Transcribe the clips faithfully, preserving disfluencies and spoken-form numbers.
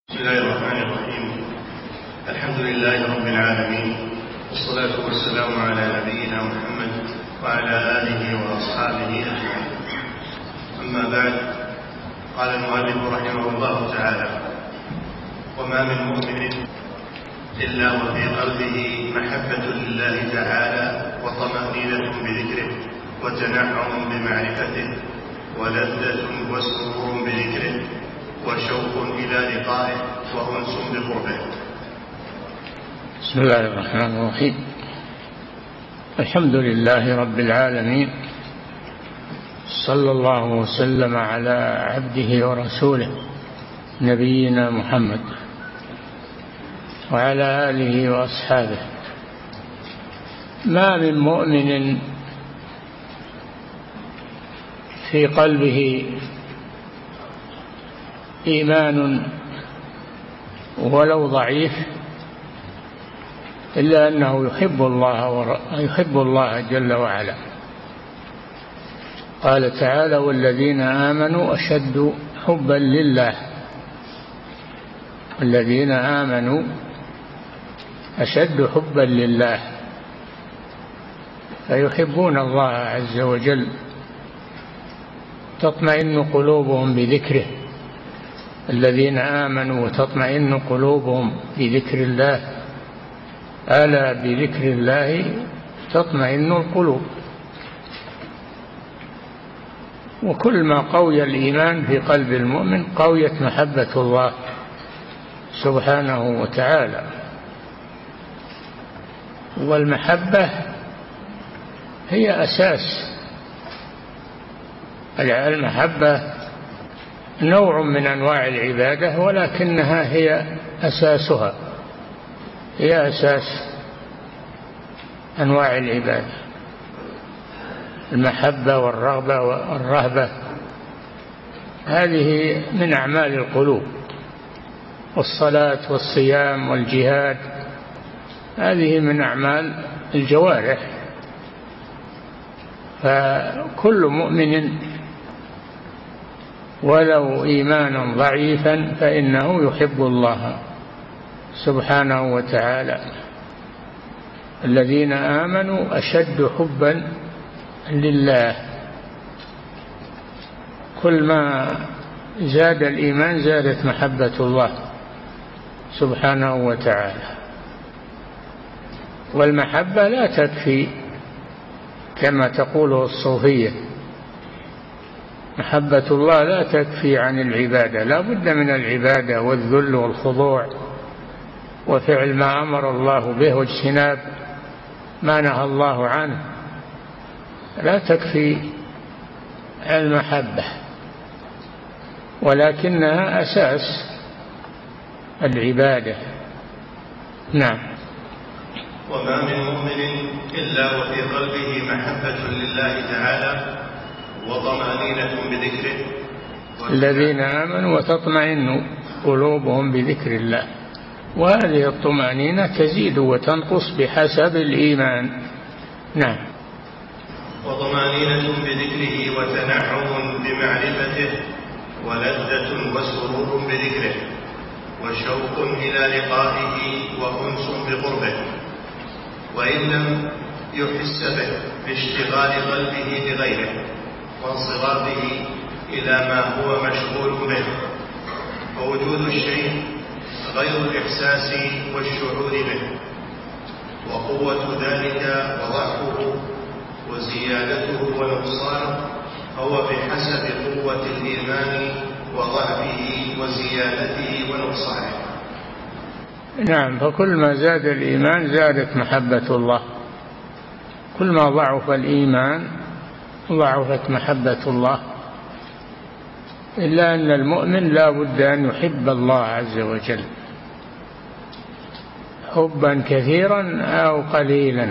بسم الله الرحمن الرحيم. الحمد لله رب العالمين، والصلاة والسلام على نبينا محمد وعلى آله وأصحابه أجمعين. أما بعد، قال المؤلف رحمه الله تعالى: وما من مؤمن إلا وفي قلبه محبة لله تعالى وطمأنينة بذكره وتنعم بمعرفته ولذة وسرور بذكره وشوق إلى لقائه وأنس بقربه. بسم الله الرحمن الرحيم. الحمد لله رب العالمين، صلى الله وسلم على عبده ورسوله نبينا محمد وعلى آله وأصحابه. ما من مؤمن في قلبه إيمان ولو ضعيف إلا أنه يحب الله ويحب الله جل وعلا. قال تعالى: والذين آمنوا أشد حبا لله. الذين آمنوا أشد حبا لله، فيحبون الله عز وجل، تطمئن قلوبهم بذكره. الذين آمنوا وتطمئن قلوبهم بذكر الله، ألا بذكر الله تطمئن القلوب. وكل ما قوي الإيمان في قلب المؤمن قويت محبة الله سبحانه وتعالى. والمحبة هي أساس المحبة، نوع من أنواع العبادة، ولكنها هي أساسها، هي أساس أنواع العبادة. المحبة والرغبة والرهبة هذه من أعمال القلوب، والصلاة والصيام والجهاد هذه من أعمال الجوارح. فكل مؤمن ولو إيمانا ضعيفا فإنه يحب الله سبحانه وتعالى. الذين آمنوا أشد حبا لله. كل ما زاد الإيمان زادت محبة الله سبحانه وتعالى. والمحبة لا تكفي كما تقوله الصوفية. محبة الله لا تكفي عن العبادة، لا بد من العبادة والذل والخضوع وفعل ما أمر الله به واجتناب ما نهى الله عنه. لا تكفي المحبة، ولكنها أساس العبادة. نعم. وما من مؤمن إلا وفي قلبه محبة لله تعالى وطمأنينة بذكره. الذين آمنوا وتطمئن قلوبهم بذكر الله. وهذه الطمأنينة تزيد وتنقص بحسب الإيمان. نعم. وطمأنينة بذكره وتنعم بمعرفته ولذة وسرور بذكره وشوق إلى لقائه وأنس بقربه. وإن لم يحس به باشتغال قلبه بغيره وانصرافه إلى ما هو مشغول به، ووجود الشيء غير الإحساس والشعور به، وقوة ذلك وضعفه وزيادته ونقصانه هو بحسب قوة الإيمان وضعفه وزيادته ونقصانه. نعم. فكل ما زاد الإيمان زادت محبة الله. كل ما ضعف الإيمان ضعفت محبة الله. إلا أن المؤمن لا بد أن يحب الله عز وجل حبا كثيرا أو قليلا.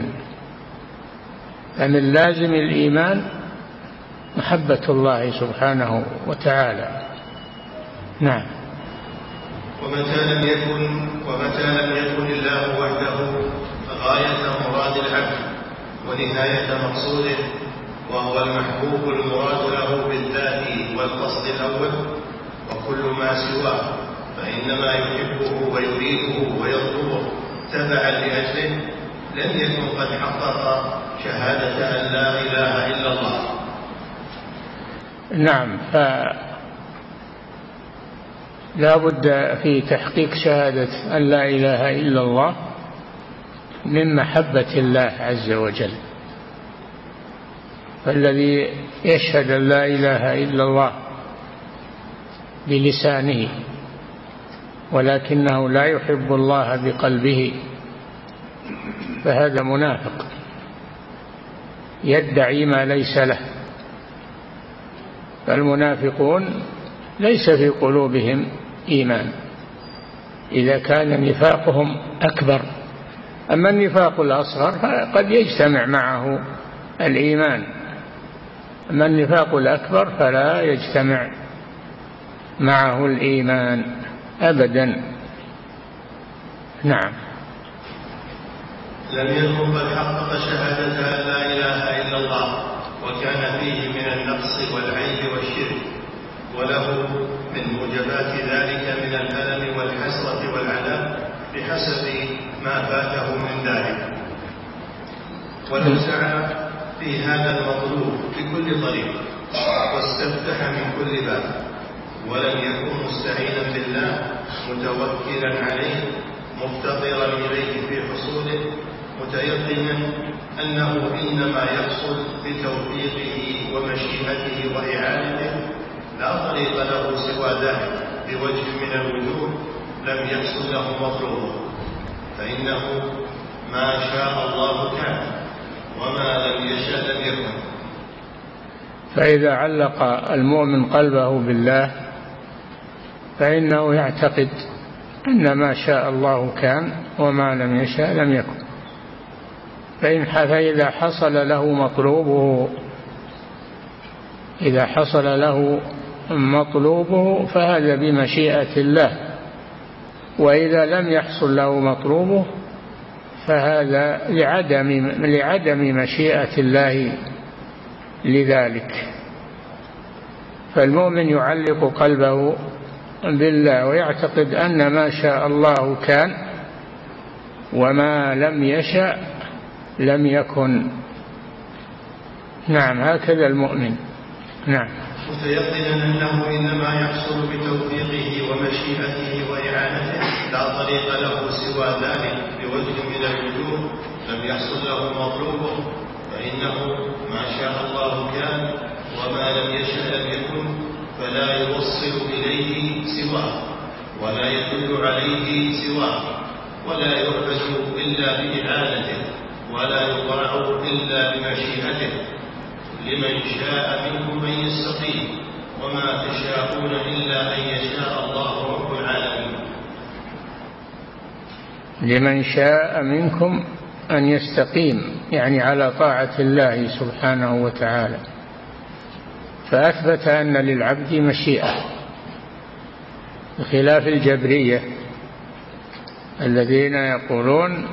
فمن لازم الإيمان محبة الله سبحانه وتعالى. نعم. ومتى لم يكن ومتى لم يكن الله وحده غاية مراد العبد ونهاية مقصوده، وهو المحبوب المراد له بالذات والقصد الأول، وكل ما سواه فإنما يحبه ويريده ويطلبه تبعا لأجله لم يكن قد حقق شهادة أن لا إله إلا الله. نعم، فلا بد في تحقيق شهادة أن لا إله إلا الله من محبة الله عز وجل. فالذي يشهد أن لا إله إلا الله بلسانه ولكنه لا يحب الله بقلبه فهذا منافق يدعي ما ليس له. فالمنافقون ليس في قلوبهم إيمان إذا كان نفاقهم أكبر. أما النفاق الأصغر فقد يجتمع معه الإيمان، أما النفاق الأكبر فلا يجتمع معه الإيمان أبدا. نعم. لم يكن قد حقق شهادة أن لا إله إلا الله وكان فيه من النقص والعيب والشرك، وله من موجبات ذلك من الألم والحسرة والعذاب بحسب ما فاته من ذلك. ولو سعى في هذا المطلوب بكل طريق واستفتح من كل باب ولم يكن مستعينا بالله متوكلا عليه مفتقرا إليه في حصوله متيقنا أنه إنما يحصل بتوفيقه ومشيئته وإعانته لا طريق له سوى ذلك بوجه من الوجوه لم يحصل له مطلوبه، فإنه ما شاء الله كان وما لم يشاء لم يكن. فإذا علق المؤمن قلبه بالله فإنه يعتقد أن ما شاء الله كان وما لم يشاء لم يكن. فإذا حصل له مطلوبه إذا حصل له مطلوبه فهذا بمشيئة الله، وإذا لم يحصل له مطلوبه فهذا لعدم لعدم مشيئة الله لذلك. فالمؤمن يعلق قلبه بالله ويعتقد أن ما شاء الله كان وما لم يشأ لم يكن. نعم، هكذا المؤمن. نعم. متيقنا أنه إنما يحصل بتوفيقه ومشيئته وإعانته لا طريق له سوى ذلك بوجه من الوجوه لم يحصل له مطلوبه، فإنه ما شاء الله كان وما لم يشأ لم يكن، فلا يوصل إليه سواه ولا يدل عليه سواه ولا يعبد إلا بإعانته ولا يطاع إلا بمشيئته. لمن شاء منكم أن يستقيم وما تشاءون إلا أن يشاء الله رب العالمين. لمن شاء منكم أن يستقيم يعني على طاعة الله سبحانه وتعالى، فأثبت أن للعبد مشيئة بخلاف الجبرية الذين يقولون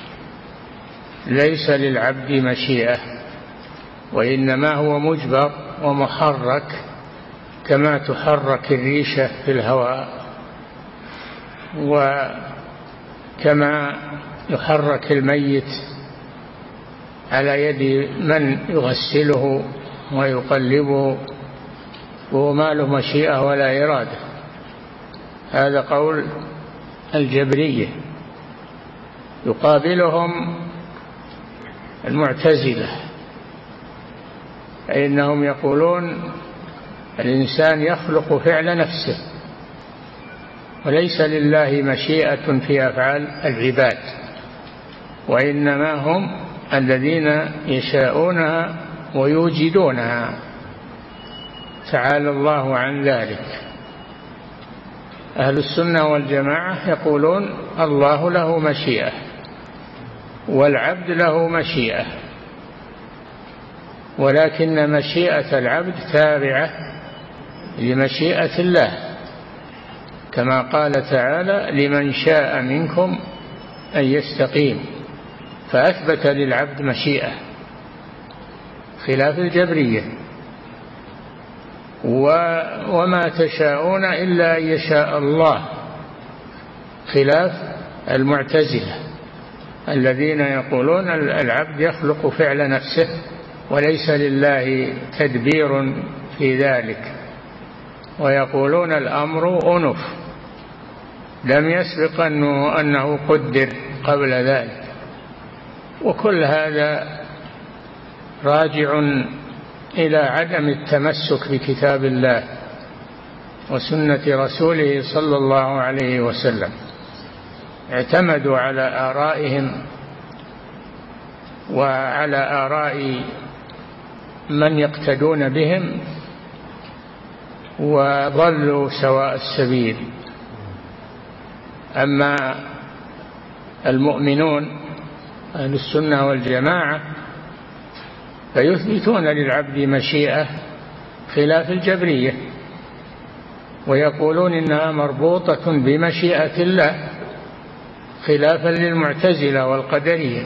ليس للعبد مشيئة وإنما هو مجبر ومحرك كما تحرك الريشة في الهواء وكما يحرك الميت على يد من يغسله ويقلبه وهو ما له مشيئة ولا إرادة. هذا قول الجبرية. يقابلهم المعتزلة فإنهم يقولون الإنسان يخلق فعل نفسه وليس لله مشيئة في أفعال العباد، وإنما هم الذين يشاءونها ويوجدونها، تعالى الله عن ذلك. أهل السنة والجماعة يقولون الله له مشيئة والعبد له مشيئة، ولكن مشيئة العبد تابعة لمشيئة الله، كما قال تعالى لمن شاء منكم أن يستقيم، فأثبت للعبد مشيئة خلاف الجبرية. وما تشاءون إلا أن يشاء الله خلاف المعتزلة الذين يقولون العبد يخلق فعل نفسه وليس لله تدبير في ذلك، ويقولون الأمر أنف لم يسبق أنه, أنه قدر قبل ذلك. وكل هذا راجع إلى عدم التمسك بكتاب الله وسنة رسوله صلى الله عليه وسلم. اعتمدوا على آرائهم وعلى آراء من يقتدون بهم وضلوا سواء السبيل. أما المؤمنون أهل السنة والجماعة فيثبتون للعبد مشيئة خلاف الجبرية، ويقولون إنها مربوطة بمشيئة الله خلافا للمعتزلة والقدرية،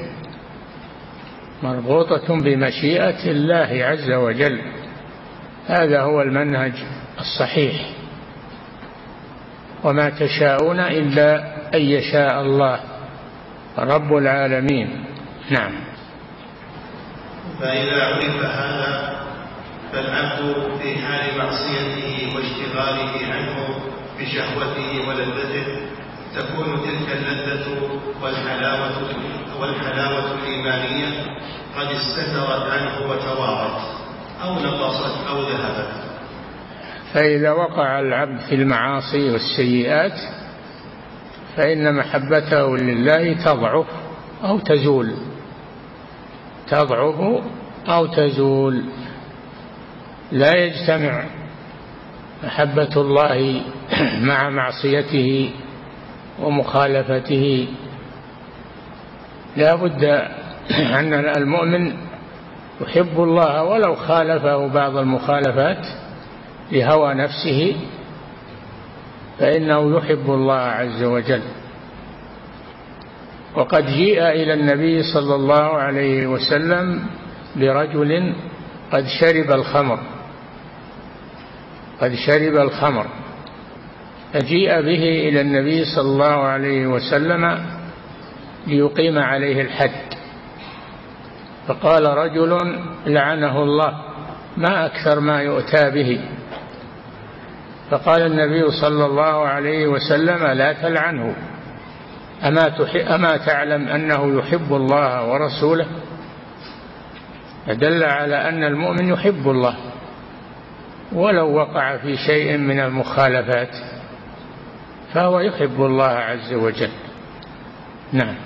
مربوطة بمشيئة الله عز وجل. هذا هو المنهج الصحيح، وما تشاءون إلا أن يشاء الله رب العالمين. نعم. فإذا عرف هذا فالعبد في حال معصيته واشتغاله عنه بشهوته ولذته تكون تلك اللذة والحلاوة, والحلاوة الإيمانية قد استترت عنه وتوارت أو نقصت أو ذهبت. فإذا وقع العبد في المعاصي والسيئات فإن محبته لله تضعف أو تزول، تضعف أو تزول، لا يجتمع محبة الله مع معصيته ومخالفته. لا بد أن المؤمن يحب الله ولو خالفه بعض المخالفات لهوى نفسه، فإنه يحب الله عز وجل. وقد جيء إلى النبي صلى الله عليه وسلم برجل قد شرب الخمر قد شرب الخمر فجيء به إلى النبي صلى الله عليه وسلم ليقيم عليه الحد، فقال رجل لعنه الله ما أكثر ما يؤتى به، فقال النبي صلى الله عليه وسلم لا تلعنه، أما, أما تعلم أنه يحب الله ورسوله؟ فدل على أن المؤمن يحب الله ولو وقع في شيء من المخالفات فهو يحب الله عز وجل. نعم.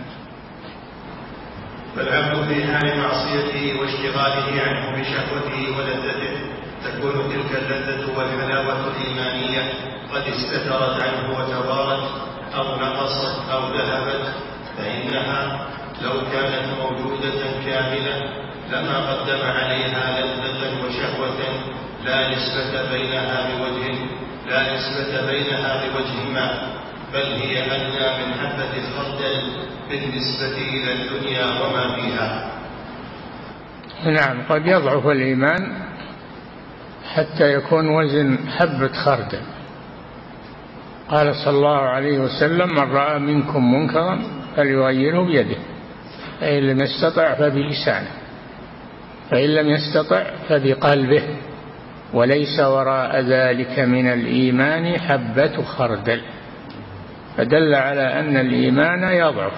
فالعبد في حال معصيته واشتغاله عنه بشهوته ولذته تكون تلك اللذة والحلاوة الإيمانية قد استترت عنه وتوارت أو نقصت أو ذهبت، فإنها لو كانت موجودة كاملة لما قدم عليها لذة وشهوة لا نسبة بينها بوجه لا نسبة بينها بوجه ما، بل هي أدنى من حبة الخردل بالنسبة إلى الدنيا وما فيها. نعم، قد يضعف الإيمان حتى يكون وزن حبة خردل. قال صلى الله عليه وسلم من رأى منكم منكرا فليغيره بيده، فإن لم يستطع فبلسانه، فإن لم يستطع فبقلبه، وليس وراء ذلك من الإيمان حبة خردل. فدل على أن الإيمان يضعف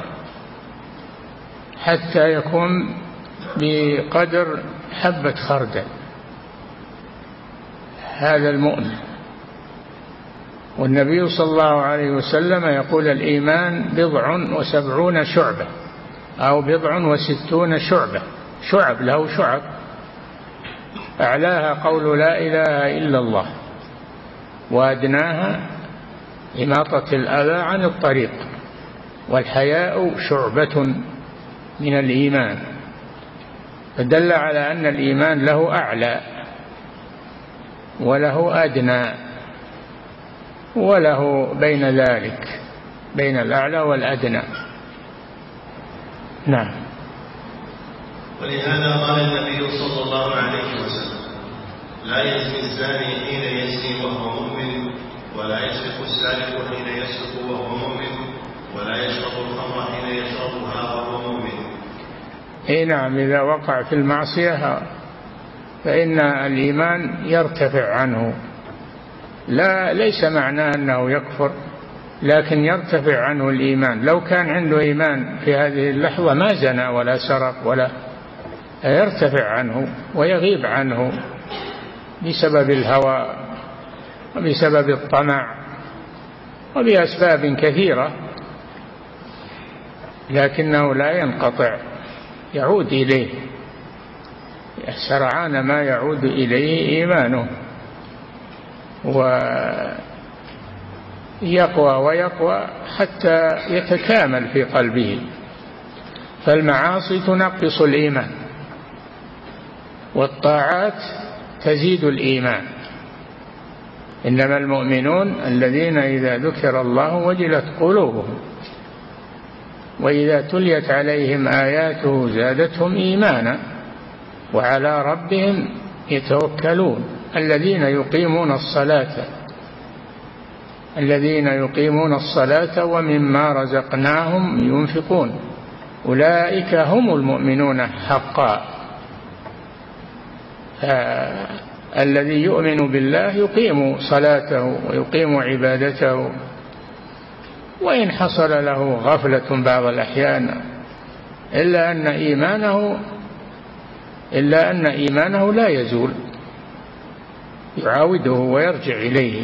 حتى يكون بقدر حبة خردل، هذا المؤمن. والنبي صلى الله عليه وسلم يقول الإيمان بضع وسبعون شعبة أو بضع وستون شعبة، شعب له شعب، أعلاها قول لا إله إلا الله، وأدناها إماطة الأذى عن الطريق، والحياء شعبة من الإيمان. فدل على أن الإيمان له أعلى وله أدنى وله بين ذلك، بين الأعلى والأدنى. نعم. ولهذا قال النبي صلى الله عليه وسلم لا يزني الزاني حين يزني وهو مؤمن، ولا يسرق السارق حين يسرق وهو مؤمن، اي نعم، إذا وقع في المعصية فإن الإيمان يرتفع عنه، لا ليس معناه أنه يكفر، لكن يرتفع عنه الإيمان. لو كان عنده إيمان في هذه اللحظة ما زنى ولا سرق ولا، يرتفع عنه ويغيب عنه بسبب الهوى وبسبب الطمع وبأسباب كثيرة، لكنه لا ينقطع، يعود إليه سرعان ما يعود إليه إيمانه ويقوى ويقوى حتى يتكامل في قلبه. فالمعاصي تنقص الإيمان والطاعات تزيد الإيمان. إنما المؤمنون الذين إذا ذكر الله وجلت قلوبهم وإذا تليت عليهم آياته زادتهم إيمانا وعلى ربهم يتوكلون. الذين يقيمون الصلاة الذين يقيمون الصلاة ومما رزقناهم ينفقون أولئك هم المؤمنون حقا. الذي يؤمن بالله يقيم صلاته ويقيم عبادته، وإن حصل له غفلة بعض الأحيان إلا أن إيمانه إلا أن إيمانه لا يزول، يعاوده ويرجع إليه.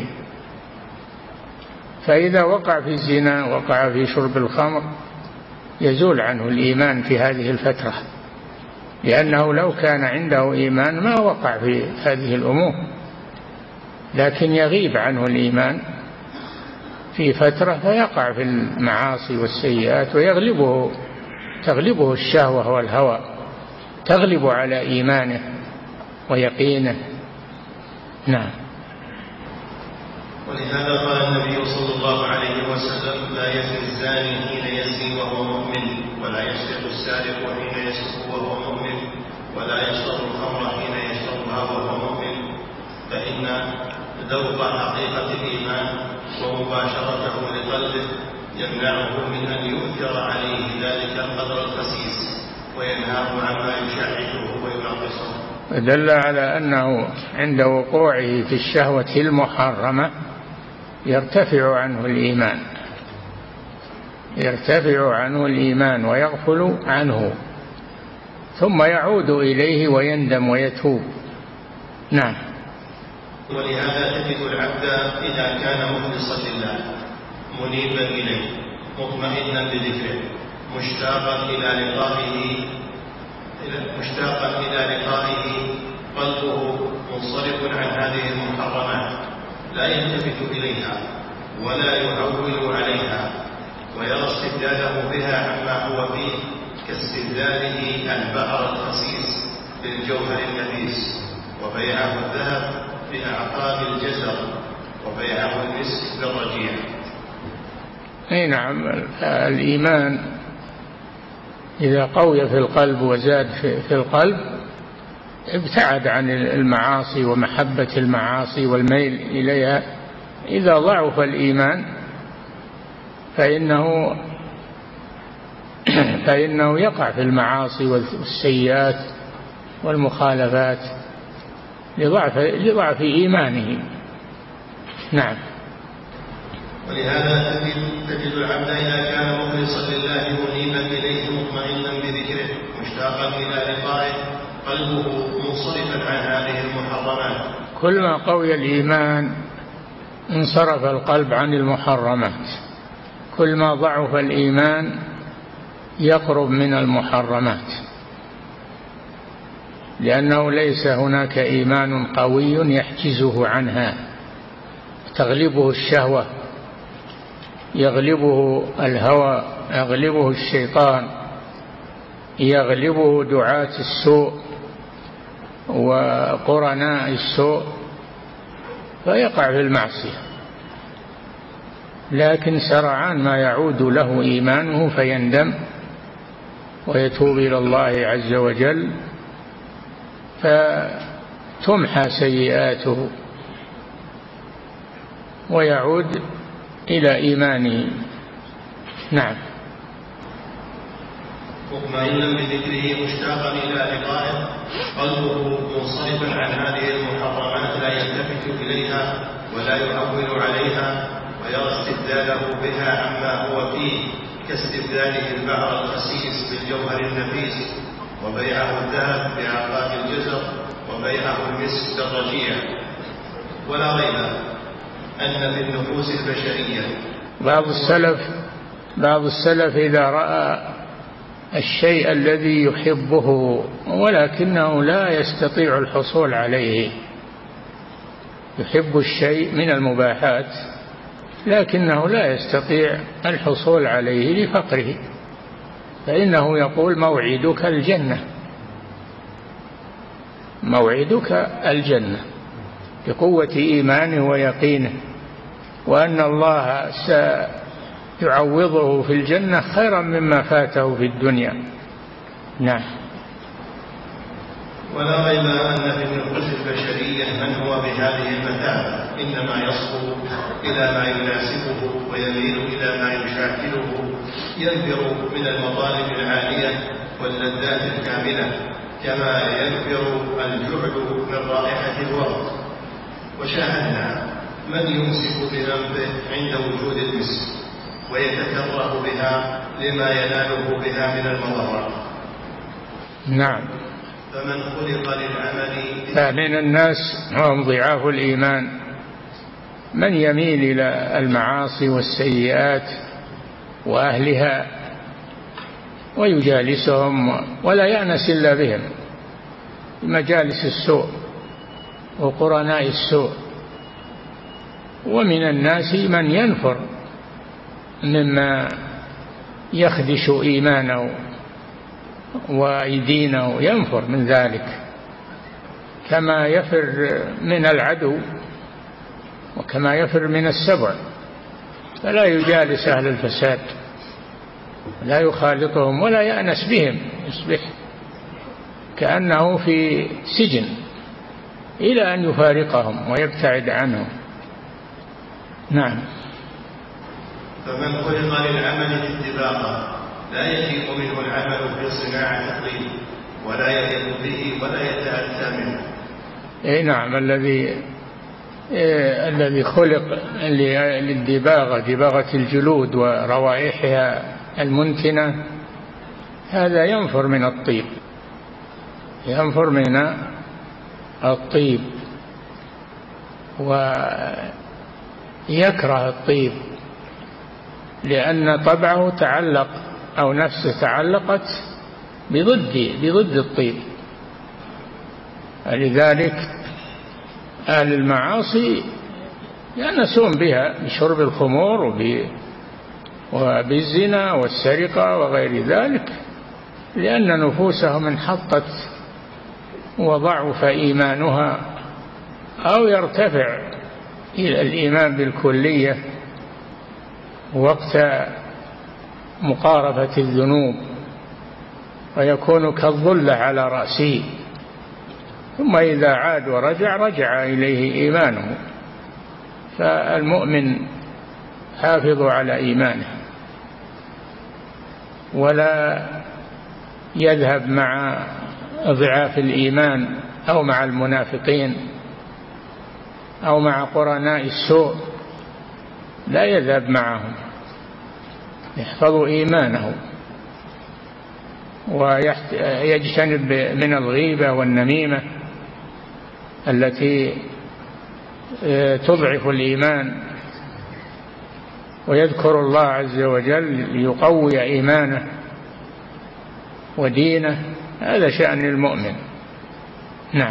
فإذا وقع في الزنا وقع في شرب الخمر يزول عنه الإيمان في هذه الفترة، لأنه لو كان عنده إيمان ما وقع في هذه الأمور، لكن يغيب عنه الإيمان في فترة فيقع في المعاصي والسيئات ويغلبه تغلبه الشهوة والهوى، تغلب على إيمانه ويقينه. نعم. ولهذا قال النبي صلى الله عليه وسلم: لا يزني الزاني حين يزني وهو مؤمن، ولا يسرق السارق حين يسرق وهو مؤمن، ولا يشرب الخمر حين يشربها وهو مؤمن، فإن ذوق حقيقة الإيمان ومباشرته لقلبه يمنعه من أن يؤثر عليه ذلك القدر الخسيس وينهاه عما يشاحته ويناقصه. دل على أنه عند وقوعه في الشهوة المحرمة يرتفع عنه الإيمان يرتفع عنه الإيمان ويغفل عنه، ثم يعود إليه ويندم ويتوب. نعم. ولهذا تجد العبد إذا كان مخلصا لله منيبا إليه مطمئنا بذكره مشتاقا إلى لقائه مشتاقا إلى لقائه قلبه منصرف عن هذه المحرمات، لا يلتفت إليها ولا يهول عليها، ويرى استبداله بها عما هو فيه كاستبداله البحر الخسيس بالجوهر النفيس، وبيعه الذهب بأعقاب الجزر، وبيعه المسك بالرجيع. أي نعم. الإيمان إذا قوي في القلب وزاد في القلب ابتعد عن المعاصي ومحبة المعاصي والميل إليها. إذا ضعف الإيمان فإنه فإنه يقع في المعاصي والسيئات والمخالفات لضعف لضعف إيمانه. نعم. ولهذا تجد العبد إذا كان مخلصا لله منيبا إليه مطمئنا بذكره مشتاقا إلى لقائه قلبه منصرفا عن هذه المحرمات. كل ما قوي الإيمان انصرف القلب عن المحرمات، كل ما ضعف الإيمان يقرب من المحرمات، لأنه ليس هناك إيمان قوي يحجزه عنها، تغلبه الشهوة، يغلبه الهوى، يغلبه الشيطان، يغلبه دعاة السوء وقرناء السوء فيقع في المعصية. لكن سرعان ما يعود له إيمانه فيندم ويتوب إلى الله عز وجل فتمحى سيئاته ويعود إلى إيمانه. نعم. مطمئنا بذكره مشتاقا إلى لقائه، قلبه منصرفا عن هذه المحرمات لا يلتفت إليها ولا يعول عليها، ويرى استبداله بها عما هو فيه كاستبداله البحر الخسيس بالجوهر النفيس، وبيعه الذهب بعقاد الجزر، وبيعه المسك بالرجيع. ولا ريب أن في النفوس البشرية بعض السلف بعض السلف إذا رأى الشيء الذي يحبه ولكنه لا يستطيع الحصول عليه، يحب الشيء من المباحات لكنه لا يستطيع الحصول عليه لفقره، فإنه يقول موعدك الجنة، موعدك الجنة، بقوة إيمانه ويقينه، وأن الله سيعوضه في الجنة خيرا مما فاته في الدنيا. نعم. ولا ريب أن في النفوس البشرية من هو بهذه المثابة إنما يصبو إلى ما يناسبه ويميل إلى ما يشاكله، ينفر من المطالب العالية واللذات الكاملة كما ينفر الجعد من رائحة الورد. وشاهدنا من يمسك بذنبه عند وجود المسك ويتكره بها لما يناله بها من المضرة. نعم. فمن خلق للعمل فمن الناس هم ضعاف الإيمان من يميل إلى المعاصي والسيئات وأهلها ويجالسهم ولا يأنس إلا بهم، مجالس السوء وقرناء السوء. ومن الناس من ينفر مما يخدش إيمانه ويدينه، ينفر من ذلك كما يفر من العدو وكما يفر من السبع، فلا يجالس أهل الفساد، لا يخالطهم ولا يأنس بهم، يصبح كأنه في سجن إلى أن يفارقهم ويبتعد عنهم. نعم. فمن خلق للعمل اتباقا لا يجيء منه العمل في صناعة الطين ولا يليق به ولا يتأتى منه. اي نعم. الذي إيه الذي خلق للدباغة، دباغة الجلود وروائحها المنتنة، هذا ينفر من الطيب، ينفر من الطيب ويكره الطيب لأن طبعه تعلق أو نفسه تعلقت بضد بضد الطيب. لذلك أهل المعاصي يأنسون بها بشرب الخمور وبالزنا والسرقة وغير ذلك، لأن نفوسهم انحطت وضعف إيمانها أو يرتفع إلى الإيمان بالكلية وقت مقارفة الذنوب ويكون كالظل على رأسه، ثم إذا عاد ورجع رجع إليه إيمانه. فالمؤمن حافظ على إيمانه ولا يذهب مع ضعاف الإيمان أو مع المنافقين أو مع قرناء السوء، لا يذهب معهم، يحفظ إيمانه ويجتنب من الغيبة والنميمة التي تضعف الإيمان، ويذكر الله عز وجل ليقوي إيمانه ودينه. هذا شأن المؤمن. نعم.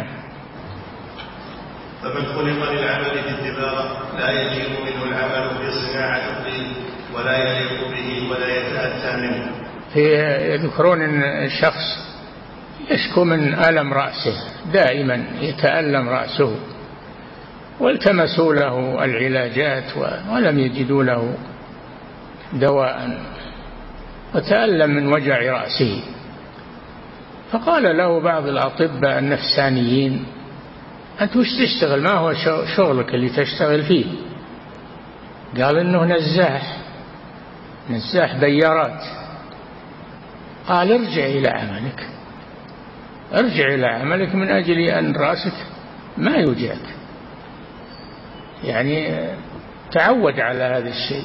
فمن خلق للعمل بالدباغة لا يجيء منه العمل في صناعة الطين ولا يليق به ولا يتأتى منه. يذكرون أن الشخص يشكو من ألم رأسه، دائما يتألم رأسه، والتمسوا له العلاجات ولم يجدوا له دواء، وتألم من وجع رأسه. فقال له بعض الأطباء النفسانيين: أنت وش تشتغل؟ ما هو شغلك اللي تشتغل فيه؟ قال إنه نزاح، نزاح بيارات. قال ارجع إلى عملك، ارجع إلى عملك من أجل أن رأسك ما يوجعك، يعني تعود على هذا الشيء،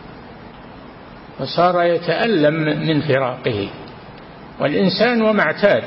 فصار يتألم من فراقه، والإنسان وما اعتاد.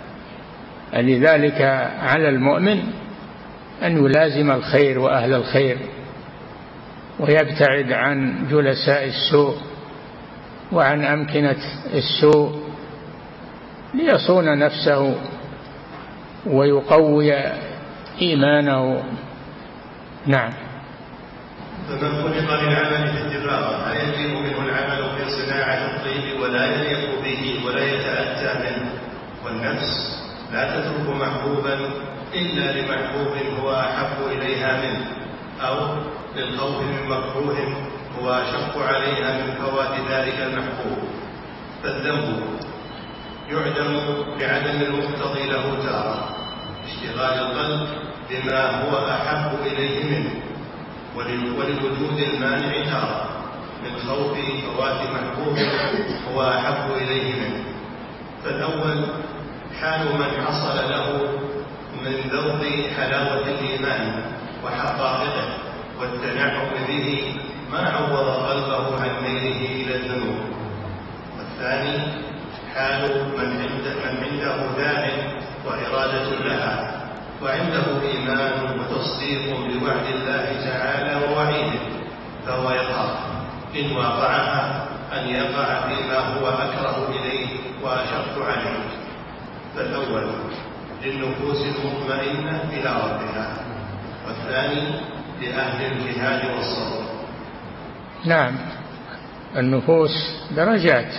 لذلك على المؤمن أن يلازم الخير وأهل الخير، ويبتعد عن جلساء السوء وعن أمكنة السوء، ليصون نفسه ويقوي إيمانه. نعم. فمن خلق للعمل في الدباغة لا يجب منه العمل في صناعة الطيب ولا يليق به ولا يتأتى منه، والنفس لا تترك محبوبا إلا لمحبوب هو أحب إليها منه، أو للخوف من مكروه هو أشق عليها من فوات ذلك المحبوب. فالذنب يعدم بعدم المقتضي له تارة، اشتغال القلب بما هو أحب إليه منه، وللوجود المانع تارة من خوف فوات محبوب هو أحب إليه منه. فالأول حال من حصل له من ذوق حلاوة الإيمان وحقائقه والتنعم به ما عوض قلبه عن ميله إلى الذنوب. والثاني حال من عنده داع وإرادة لها، وعنده إيمان وتصديق بوعد الله تعالى ووعيده، فهو يخاف إن وقعها أن يقع فيما هو أكره إليه وأشق عليه. فالأول للنفوس المطمئنة إلى ربها، والثاني لأهل الجهاد والصبر. نعم، النفوس درجات،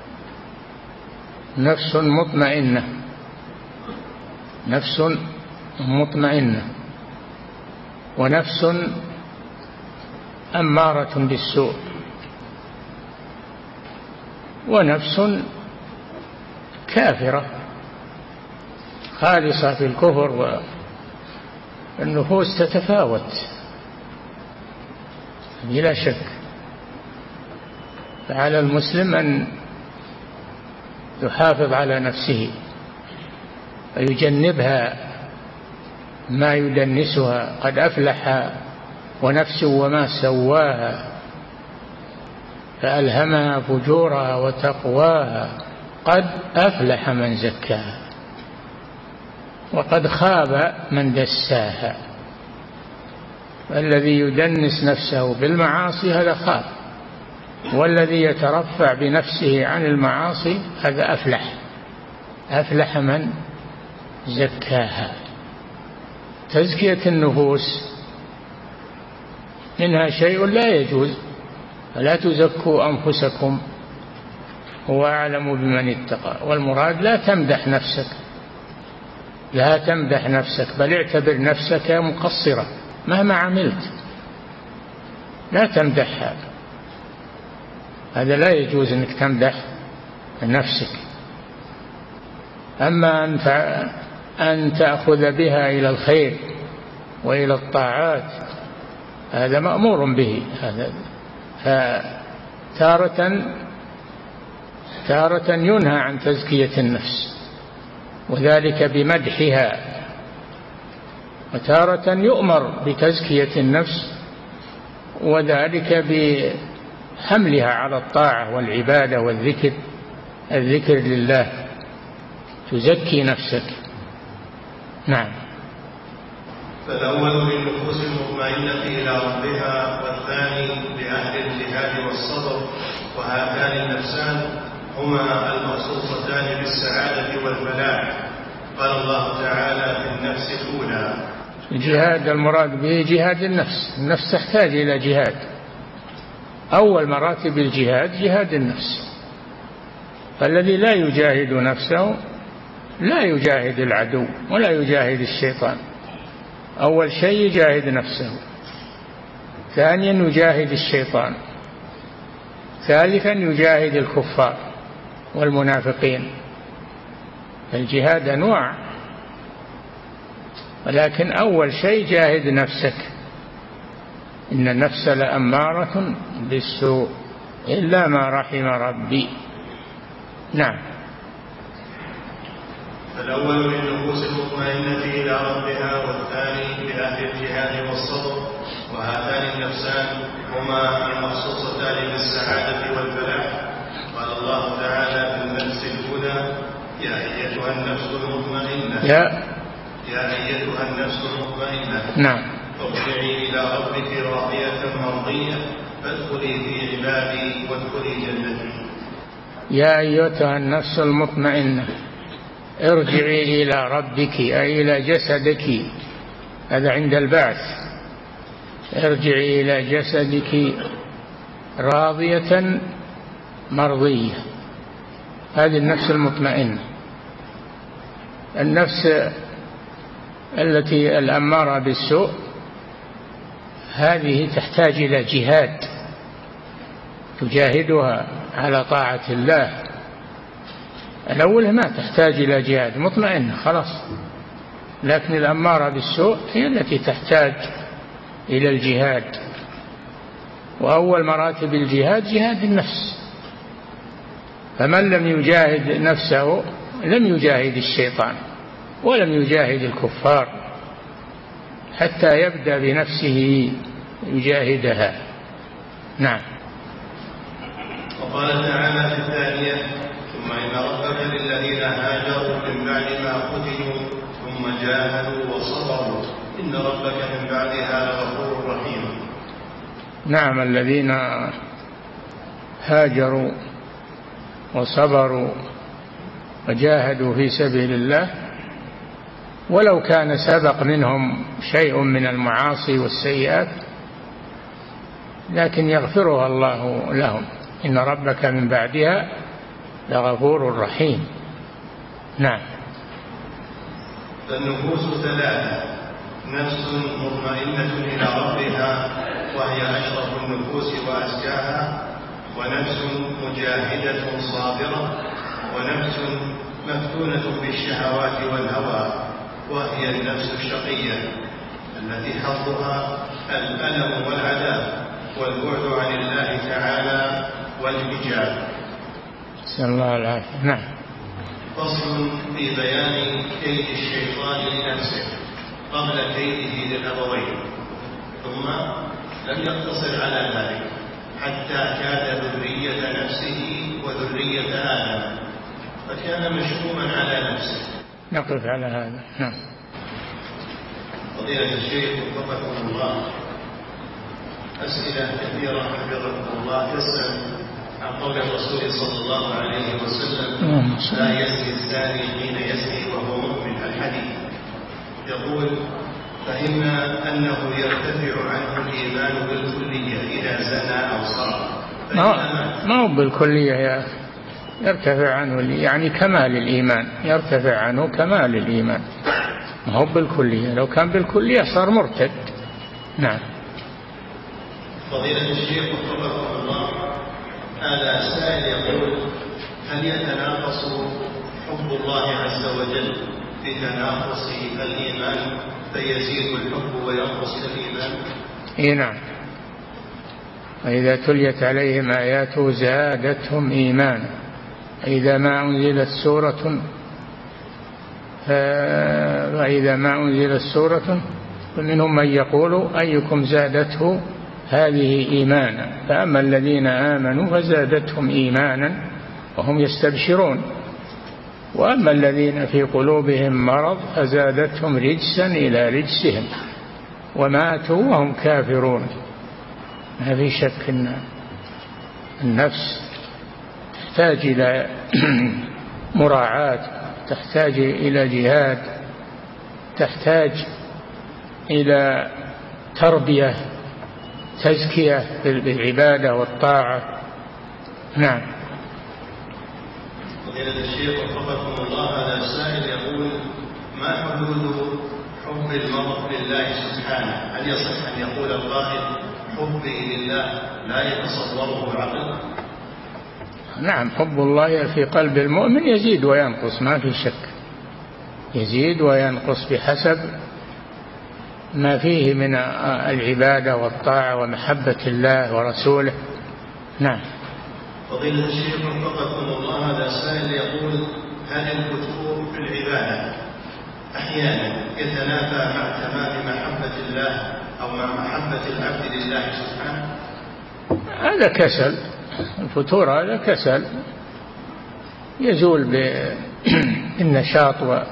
نفس مطمئنة، نفس مطمئنة، ونفس أمارة بالسوء، ونفس كافرة خالصة في الكفر. والنفوس تتفاوت بلا شك، فعلى المسلم أن يحافظ على نفسه ويجنبها ما يدنسها. قد أفلح ونفس وما سواها فألهمها فجورها وتقواها، قد أفلح من زكاها وقد خاب من دساها. الذي يدنس نفسه بالمعاصي هذا خاب، والذي يترفع بنفسه عن المعاصي هذا أفلح، أفلح من زكاها. تزكية النفوس منها شيء لا يجوز، فلا تزكوا أنفسكم هو أعلم بمن اتقى. والمراد لا تمدح نفسك، لا تمدح نفسك، بل اعتبر نفسك مقصرة مهما عملت، لا تمدحها، هذا لا يجوز أنك تمدح نفسك. أما أن تأخذ بها إلى الخير وإلى الطاعات هذا مأمور به. هذا فتارة تارة ينهى عن تزكية النفس وذلك بمدحها، وتارة يؤمر بتزكية النفس وذلك بحملها على الطاعة والعبادة والذكر، الذكر لله، تزكي نفسك. نعم. فالأول للنفوس المطمئنة إلى ربها، والثاني لأهل الجهاد والصبر، وهاتان النفسان هما المخصوصتان بالسعادة والفلاح. قال الله تعالى في النفس الأولى. الجهاد المراد به جهاد النفس، النفس تحتاج إلى جهاد. أول مراتب الجهاد جهاد النفس، فالذي لا يجاهد نفسه لا يجاهد العدو ولا يجاهد الشيطان. أول شيء يجاهد نفسه، ثانيا يجاهد الشيطان، ثالثا يجاهد الكفار والمنافقين. الجهاد أنواع، ولكن أول شيء جاهد نفسك. إن النفس لأمارة بالسوء إلا ما رحم ربي. نعم. فالأول للنفوس المطمئنة إلى ربها، والثاني لأهل الجهاد والصبر، وهاتان النفسان هما المخصوصتان بالسعادة والفلاح. قال الله تعالى في النفس الأولى: يا أيتها النفس المطمئنة يا يا أيتها النفس المطمئنة نعم ارجعي إلى ربك راضية مرضية فادخلي في عبادي وادخلي جنتي. يا أيتها النفس المطمئنة ارجعي إلى ربك أي إلى جسدك، هذا عند البعث. ارجعي إلى جسدك راضية مرضية، هذه النفس المطمئنة. النفس التي الأمارة بالسوء هذه تحتاج إلى جهاد تجاهدها على طاعة الله. الأول ما تحتاج إلى جهاد، مطمئنة خلاص، لكن الأمارة بالسوء هي التي تحتاج إلى الجهاد. وأول مراتب الجهاد جهاد النفس، فمن لم يجاهد نفسه لم يجاهد الشيطان ولم يجاهد الكفار حتى يبدأ بنفسه يجاهدها. نعم. وقال تعالى في الثانية: ثم إن ربك للذين هاجروا من بعد ما فتنوا ثم جاهدوا وصبروا إن ربك من بعدها لغفور رحيم. نعم، الذين هاجروا وصبروا وجاهدوا في سبيل الله ولو كان سبق منهم شيء من المعاصي والسيئات لكن يغفرها الله لهم، إن ربك من بعدها لغفور رحيم. نعم. فالنفوس ثلاثة: نفس مطمئنة إلى ربها وهي أشرف النفوس وأزكاها، ونفس مجاهدة صابرة، ونفس مفتونة بالشهوات والهوى وهي النفس الشقية التي حظها الألم والعذاب والبعد عن الله تعالى والحجاب. نسأل الله العافية. نعم. فصل في بيان كيد الشيطان لنفسه قبل كيده للأبوين، ثم لم يقتصر على ذلك حتى كاد ذرية نفسه وذرية آدم فكان مشؤوما على نفسه. نقف على هذا. نعم. فضيلة الشيخ وفقكم الله، أسئلة كثيرة حفظكم الله تسأل عن قول الرسول صلى الله عليه وسلم: لا يزني الزاني حين يزني وهو مؤمن. الحديث يقول: فهمنا أنه يرتفع عنه الإيمان بالكلية إذا زنى أو سرق. ما هو بالكلية يا أخي، يرتفع عنه يعني كمال الإيمان، يرتفع عنه كمال الإيمان، ما هو بالكلية. لو كان بالكلية صار مرتد. نعم. فضيلة الشيخ وفقكم الله، هذا سائل يقول: هل يتناقص حب الله عز وجل في تناقص الإيمان فيزيد الحب وينقص الإيمان؟ إيه نعم. وإذا تليت عليهم آياته زادتهم إيمانا، إذا ما أنزلت سورة فإذا ما أنزلت سورة فمنهم من يقول أيكم زادته هذه إيمانا، فأما الذين آمنوا فزادتهم إيمانا وهم يستبشرون، وأما الذين في قلوبهم مرض فزادتهم رجسا إلى رجسهم وماتوا وهم كافرون. ما في شك أن النفس تحتاج إلى مراعاة، تحتاج إلى جهاد، تحتاج إلى تربية، تزكية بالعبادة والطاعة. نعم. فضيلة الشيخ وفقكم الله، هذا سائل يقول: ما حدود حب المرء لله سبحانه؟ هل يصح أن يقول القائل حبي لله لا يتصوره العقل؟ نعم، حب الله في قلب المؤمن يزيد وينقص، ما في شك، يزيد وينقص بحسب ما فيه من العبادة والطاعة ومحبة الله ورسوله. نعم. فضيلة الشيخ وفقكم الله، هذا سائل يقول: هل الفتور في العبادة أحيانا يتنافى مع تمام محبة الله أو مع محبة العبد لله سبحانه؟ هذا كسل، الفتور هذا كسل يزول بالنشاط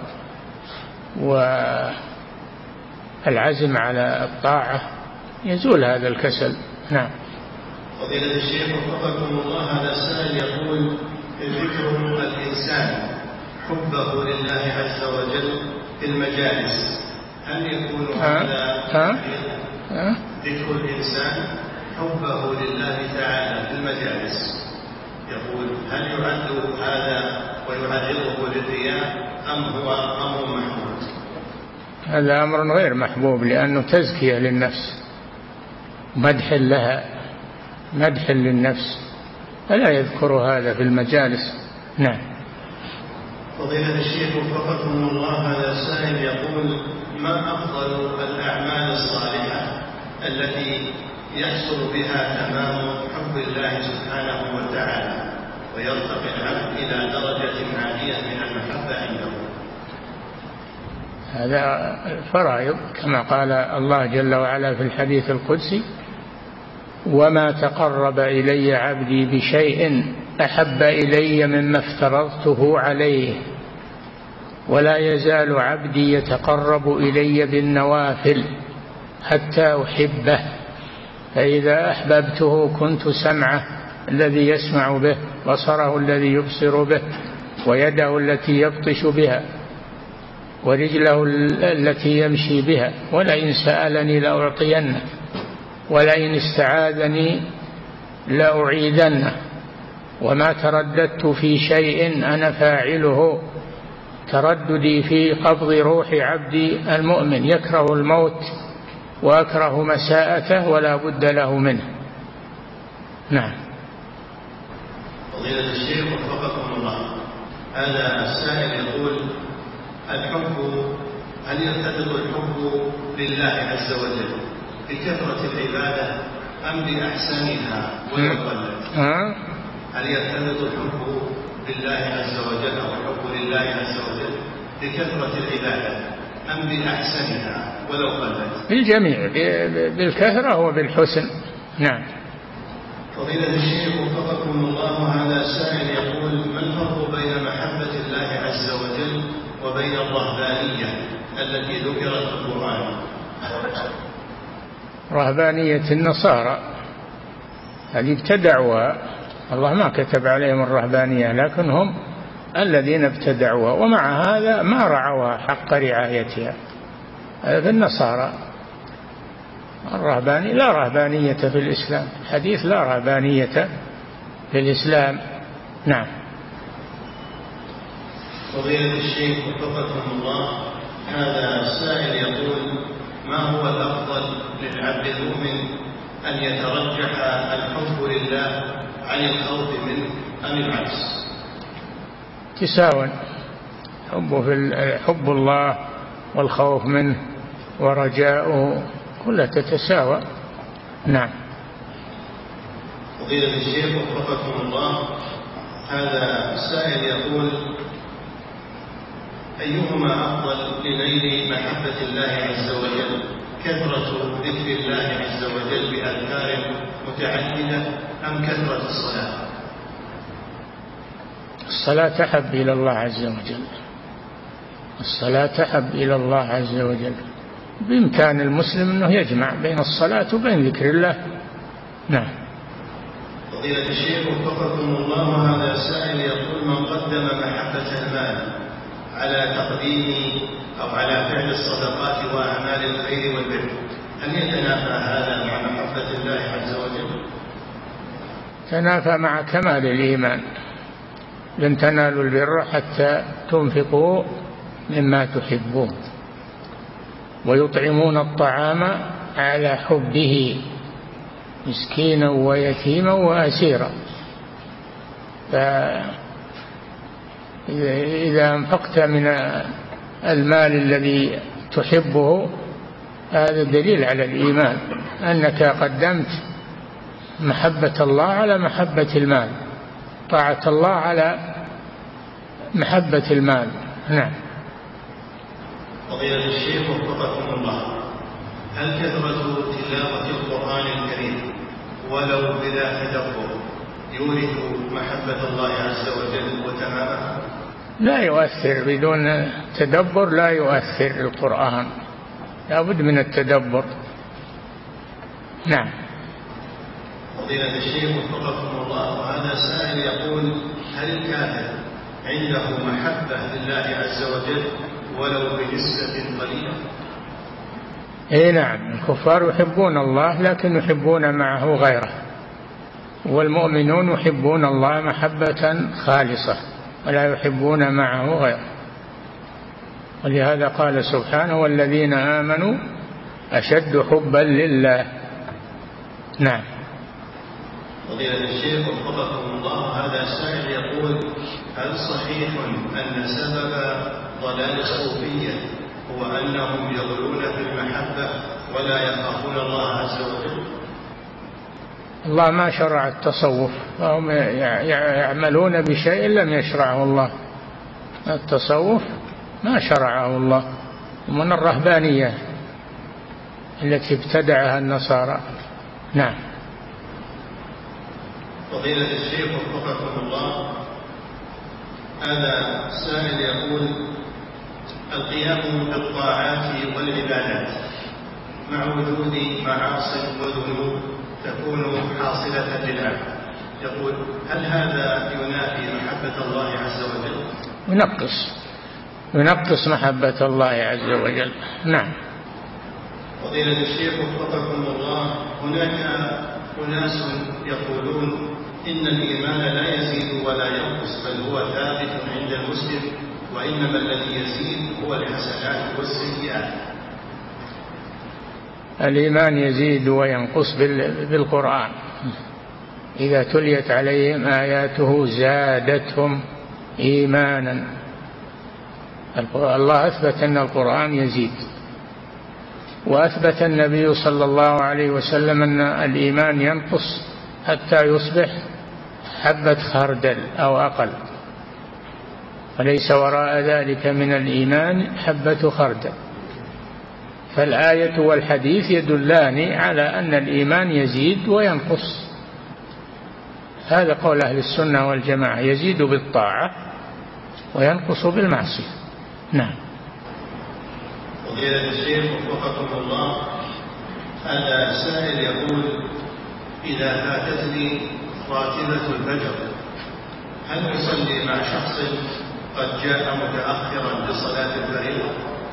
والعزم على الطاعة، يزول هذا الكسل. نعم. فضيلة الشيخ وفقكم الله، هذا السائل يقول: ذكر الإنسان حبه لله عز وجل في المجالس، هل يكون هذا ذكر الإنسان حبه لله تعالى في المجالس، يقول هل يعد هذا ويعرضه للرياء أم هو أمر محمود؟ هذا أمر غير محبوب، لأنه تزكية للنفس، مدح لها، مدح للنفس، فلا يذكر هذا في المجالس. نعم. فضيلة الشيخ وفقكم الله، هذا السائل يقول: ما أفضل الأعمال الصالحة التي يحصل بها تمام حب الله سبحانه وتعالى ويرتقي العبد إلى درجة عالية من المحبة عنده؟ هذا فرائض، كما قال الله جل وعلا في الحديث القدسي: وما تقرب إلي عبدي بشيء أحب إلي مما افترضته عليه ولا يزال عبدي يتقرب إلي بالنوافل حتى أحبه، فإذا أحببته كنت سمعه الذي يسمع به، بصره الذي يبصر به، ويده التي يبطش بها، ورجله التي يمشي بها، ولئن سألني لأعطينه، ولئن استعاذني لأعيذنه، وما ترددت في شيء أنا فاعله ترددي في قبض روح عبدي المؤمن، يكره الموت وأكره مساءته ولا بد له منه. نعم. فضيلة الشيخ وفقكم الله، هذا السائل يقول: الحب، هل يرتبط الحب لله عز وجل بكثرة العبادة أم بأحسنها ولو قلت؟ هل يرتبط الحب بالله عز وجل أو الحب لله عز وجل بكثرة العبادة أم بأحسنها ولو قلت؟ بالجميع، بالكثرة وبالحسن. نعم. فضيلة الشيخ وفقكم الله، هذا السائل يقول: ما الفرق بين محبة الله عز وجل وبين الرهبانية التي ذكرت في القرآن؟ رهبانية النصارى هذه ابتدعوها، الله ما كتب عليهم الرهبانية، لكن هم الذين ابتدعوها، ومع هذا ما رعوها حق رعايتها. هذا في النصارى. الرهبانية لا رهبانية في الإسلام، الحديث لا رهبانية في الإسلام. نعم. فضيلة الشيخ وفقكم الله، هذا السائل يقول: ما هو الأفضل للعبد المؤمن أن يترجح الحب لله عن الخوف منه أم العكس؟ تساوى، حب في حب الله والخوف منه ورجاؤه كلها تتساوى. نعم. فضيلة الشيخ وفقكم الله، هذا السائل يقول: أيهما أفضل لنيل محبة الله عز وجل، كثرة ذكر الله عز وجل بأذكار متعددة أم كثرة الصلاة؟ الصلاة أحب إلى الله عز وجل، الصلاة أحب إلى الله عز وجل. بإمكان المسلم أنه يجمع بين الصلاة وبين ذكر الله. نعم. فضيلة الشيخ وفقكم الله، هذا السائل يقول: من قدم محبة المال على تقديم أو على فعل الصدقات وأعمال الخير والبر، هل يتنافى هذا مع محبة الله عز وجل؟ تنافى مع كمال الإيمان. لن تنالوا البر حتى تنفقوا مما تحبون ويطعمون الطعام على حبه مسكينا ويتيما وأسيرا. فإذا أنفقت من المال الذي تحبه هذا دليل على الإيمان، أنك قدمت محبة الله على محبة المال، طاعة الله على محبة المال. نعم. فضيلة الشيخ وفقكم الله، هل كثرة تلاوة القرآن الكريم ولو بلا تدبر يورث محبة الله عز وجل وتمامها؟ لا يؤثر، بدون تدبر لا يؤثر القرآن، لا بد من التدبر. نعم. فضيلة الشيخ وفقكم الله، وهذا سائل يقول: هل الكافر عنده محبة لله عز وجل ولو بنسبة قليلة؟ اي نعم، الكفار يحبون الله لكن يحبون معه غيره، والمؤمنون يحبون الله محبة خالصة ولا يحبون معه غيره، ولهذا قال سبحانه: والذين آمنوا أشد حبا لله. نعم. فضيلة الشيخ وفقكم الله، هذا سائل يقول: هل صحيح أن سبب ضلال الصوفية هو أنهم يغلون في المحبة ولا يخافون الله عز وجل؟ الله ما شرع التصوف، فهم يعملون بشيء لم يشرعه الله. التصوف ما شرعه الله، من الرهبانية التي ابتدعها النصارى. نعم. فضيلة الشيخ وفقكم الله، هذا سائل يقول: القيام بالطاعات والعبادات مع وجود معاصي وذنوب تكون حاصلة للعبد، يقول: هل هذا ينافي محبة الله عز وجل؟ ينقص ينقص محبة الله عز وجل. نعم. فضيلة الشيخ وفقكم الله، هناك أناس يقولون إن الإيمان لا يزيد ولا ينقص بل هو ثابت عند المسلم، وإنما الذي يزيد هو الحسنات والسيئات. الإيمان يزيد وينقص بالقرآن، إذا تليت عليهم آياته زادتهم إيمانا. الله أثبت أن القرآن يزيد، وأثبت النبي صلى الله عليه وسلم أن الإيمان ينقص حتى يصبح حبة خردل أو أقل، وليس وراء ذلك من الإيمان حبة خردل. فالآية والحديث يدلان على أن الإيمان يزيد وينقص. هذا قول أهل السنة والجماعة: يزيد بالطاعة وينقص بالمعصية. نعم. فضيلة الشيخ وفقكم الله، هذا سائل يقول: إذا فاتتني راتبة الفجر هل أصلي مع شخص قد جاء متأخرا لصلاة الفريضة؟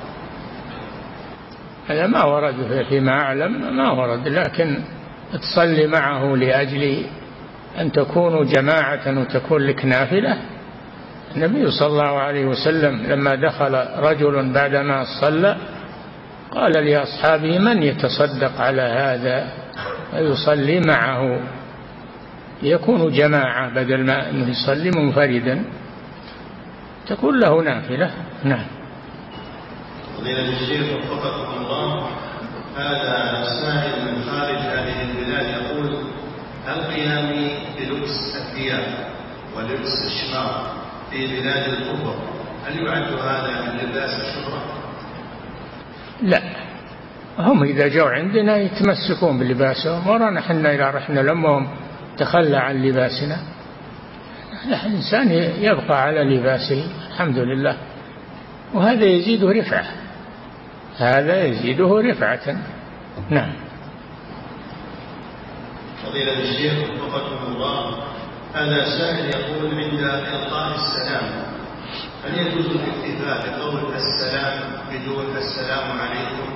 هذا ما ورد فيما أعلم، ما ورد، لكن تصلي معه لأجل أن تكونوا جماعة وتكون لك نافلة. النبي صلى الله عليه وسلم لما دخل رجل بعدما صلى قال لأصحابه: من يتصدق على هذا ويصلي معه يكون جماعة، بدل ما أنه يصلي منفردا تكون له نافلة. نعم. فضيلة الشيخ وفقكم الله، هذا سائل من خارج هذه البلاد يقول: هل قيامي بلبس الثياب ولبس الشمار في بلاد الكفر هل يعد هذا من لباس الشهرة؟ لا، هم إذا جاءوا عندنا يتمسكون بلباسهم، ورانا حنا إذا رحنا لهم تخلى عن لباسنا. الإنسان يبقى على لباسه الحمد لله، وهذا يزيده رفعة، هذا يزيده رفعة. نعم. فضيلة الشيخ وفقكم الله، هذا سائل يقول: عند إلقاء السلام هل يجوز الاكتفاء بقول السلام بدون السلام عليكم؟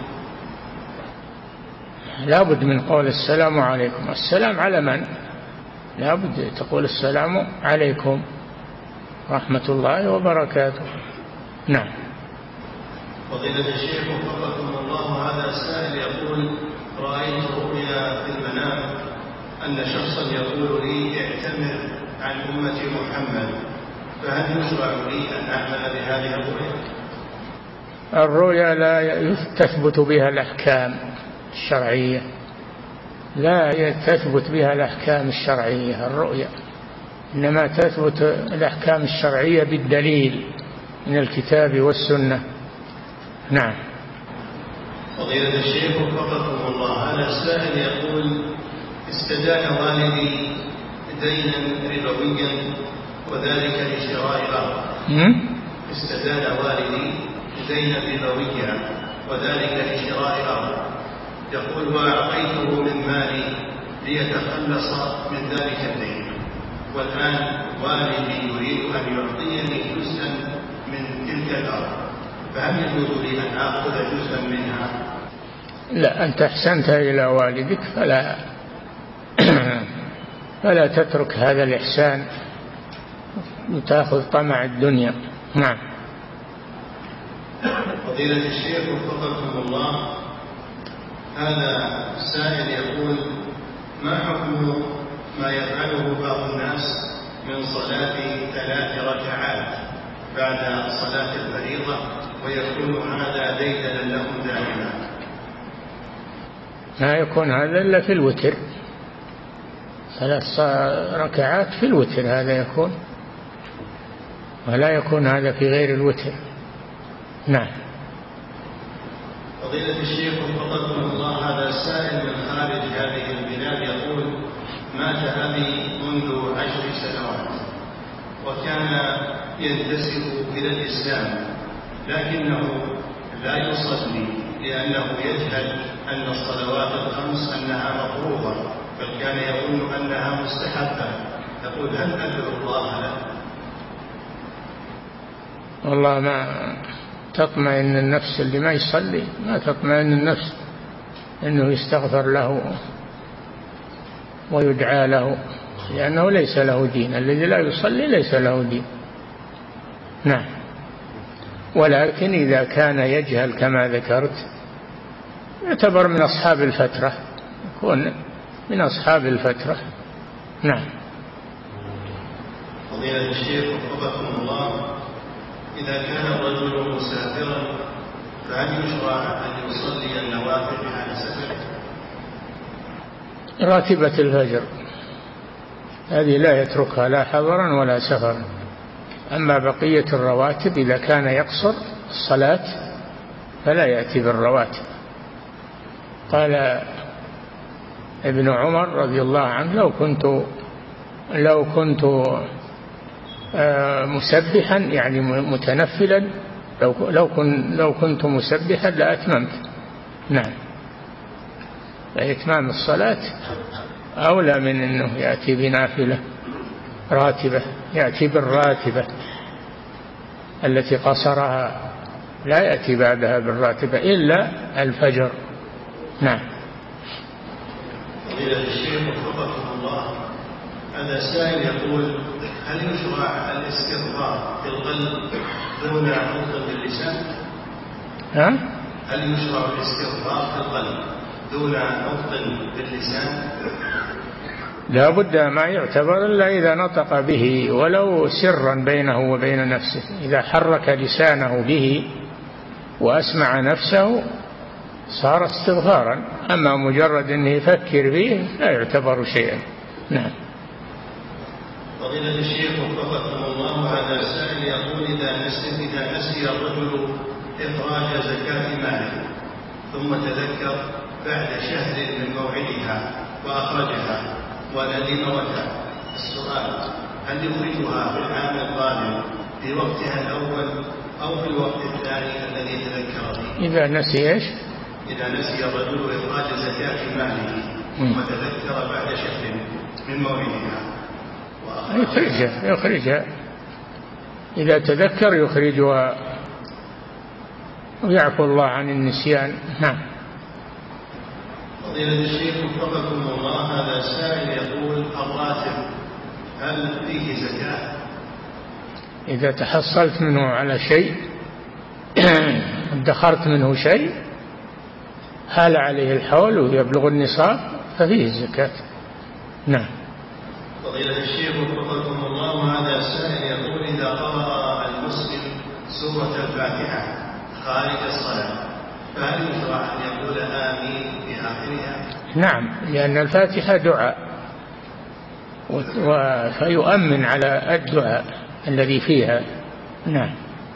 لا بد من قول السلام عليكم. السلام على من؟ لا بد تقول السلام عليكم ورحمة الله وبركاته. نعم. فضيلة الشيخ وفقكم الله، هذا سائل يقول: رأيت رؤيا في المنام أن شخصا يقول لي اعتمر عن أمة محمد، فهل يشرع لي أن أعمل بهذه الرؤيا؟ الرؤيا لا تثبت بها الأحكام الشرعية، لا تثبت بها الأحكام الشرعية الرؤيا، إنما تثبت الأحكام الشرعية بالدليل من الكتاب والسنة. نعم. فضيلة الشيخ وفقكم الله، هذا السائل يقول: استدان والدي دينا ربويا وذلك لشراء الأرض. استدان والدي دينا ربويا وذلك لشراء الأرض، يقول: وأعطيته من مالي ليتخلص من ذلك الدين، والآن والدي يريد أن يعطيني جزءا من تلك الأرض، فهل يجوز لي أن آخذ جزءا منها؟ لا، أنت أحسنت إلى والدك فلا فلا تترك هذا الإحسان وتأخذ طمع الدنيا. نعم. فضيلة الشيخ وفقكم الله، هذا السائل يقول: ما حكم ما يفعله بعض الناس من صلاة ثلاث ركعات بعد صلاة الفريضة ويكون هذا ديدنا لهم دائما؟ ما يكون هذا إلا في الوتر، ثلاث ركعات في الوتر هذا يكون، ولا يكون هذا في غير الوتر. نعم. فضيلة الشيخ وفقكم الله، هذا السائل من خارج هذه البلاد يقول: مات أبي منذ عشر سنوات وكان ينتسب إلى الإسلام، لكنه لا يصلي لأنه يجهل أن الصلوات الخمس أنها مفروضة، بل كان يظن أنها مستحبة. يقول: هل أدعو الله له؟ والله ما تطمئن النفس اللي ما يصلي، ما تطمئن النفس أنه يستغفر له ويدعى له، لأنه ليس له دين. الذي لا يصلي ليس له دين. نعم. ولكن إذا كان يجهل كما ذكرت يعتبر من أصحاب الفترة، يكون من أصحاب الفترة. نعم. فضيلة الشيخ وفقكم الله، إذا كان الرجل مسافرا فهل يشرع أن يصلي النوافل حال سفره؟ راتبة الفجر هذه لا يتركها لا حضرا ولا سفرا. أما بقية الرواتب إذا كان يقصر الصلاة فلا يأتي بالرواتب. قال ابن عمر رضي الله عنه: لو كنت لو كنت مسبحا يعني متنفلا لو لو كنت لو كنت مسبحا لأتممت. نعم. فإتمام الصلاة أولى من أنه يأتي بنافلة راتبة، يأتي بالراتبة التي قصرها، لا يأتي بعدها بالراتبة إلا الفجر. نعم. فضيلة الشيخ وفقكم الله، هذا سائل يقول: هل يشرع الاستغفار في القلب دون نطق باللسان؟ ها؟ هل يشرع الاستغفار في القلب دون نطق باللسان؟ لا بد ما يعتبر إلا إذا نطق به ولو سرا بينه وبين نفسه. إذا حرك لسانه به وأسمع نفسه صار استغفارا، أما مجرد أنه يفكر به لا يعتبر شيئا. نعم. فضيلة الشيخ وفقكم الله، هذا السائل يقول: إذا نسي, إذا نسي الرجل إخراج زكاة ماله ثم تذكر بعد شهر من موعدها وأخرجها وندم وتاب، السؤال: هل يخرجها في العام القادم في وقتها الأول أو في الوقت الثاني الذي تذكر فيه؟ إذا نسي إيش؟ إذا نسي الرجل إخراج زكاة ماله ثم تذكر بعد شهر من موعدها يخرجها يخرجها إذا تذكر يخرجها ويعفو الله عن النسيان. نعم. فضيلة الشيخ وفقكم الله، هذا سائل يقول: الراتب هل فيه زكاة؟ إذا تحصلت منه على شيء ادخرت منه شيء حال عليه الحول ويبلغ النصاب ففيه الزكاة. نعم. فضيلة الشيخ وفقكم الله، هذا السائل يقول: إذا قرأ المسلم سورة الفاتحة خارج الصلاة فهل يشرع أن يقول آمين في آخرها؟ نعم، لأن الفاتحة دعاء فيؤمن على الدعاء الذي فيها. نعم.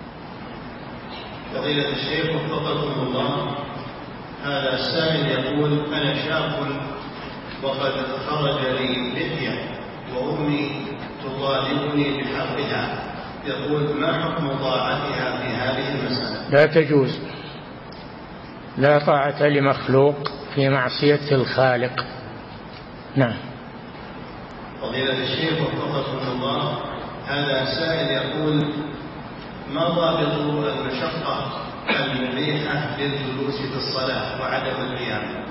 فضيلة الشيخ وفقكم الله، هذا السائل يقول: أنا شاب وقد خرج لي لحية وأمي تطالبني بحقها، يقول: ما حكم طاعتها في هذه المسألة؟ لا تجوز، لا طاعة لمخلوق في معصية الخالق. نعم. فضيلة الشيخ وفقكم الله، هذا سائل يقول: ما ضابط المشقة المبيحة للجلوس في الصلاة وعدم القيام؟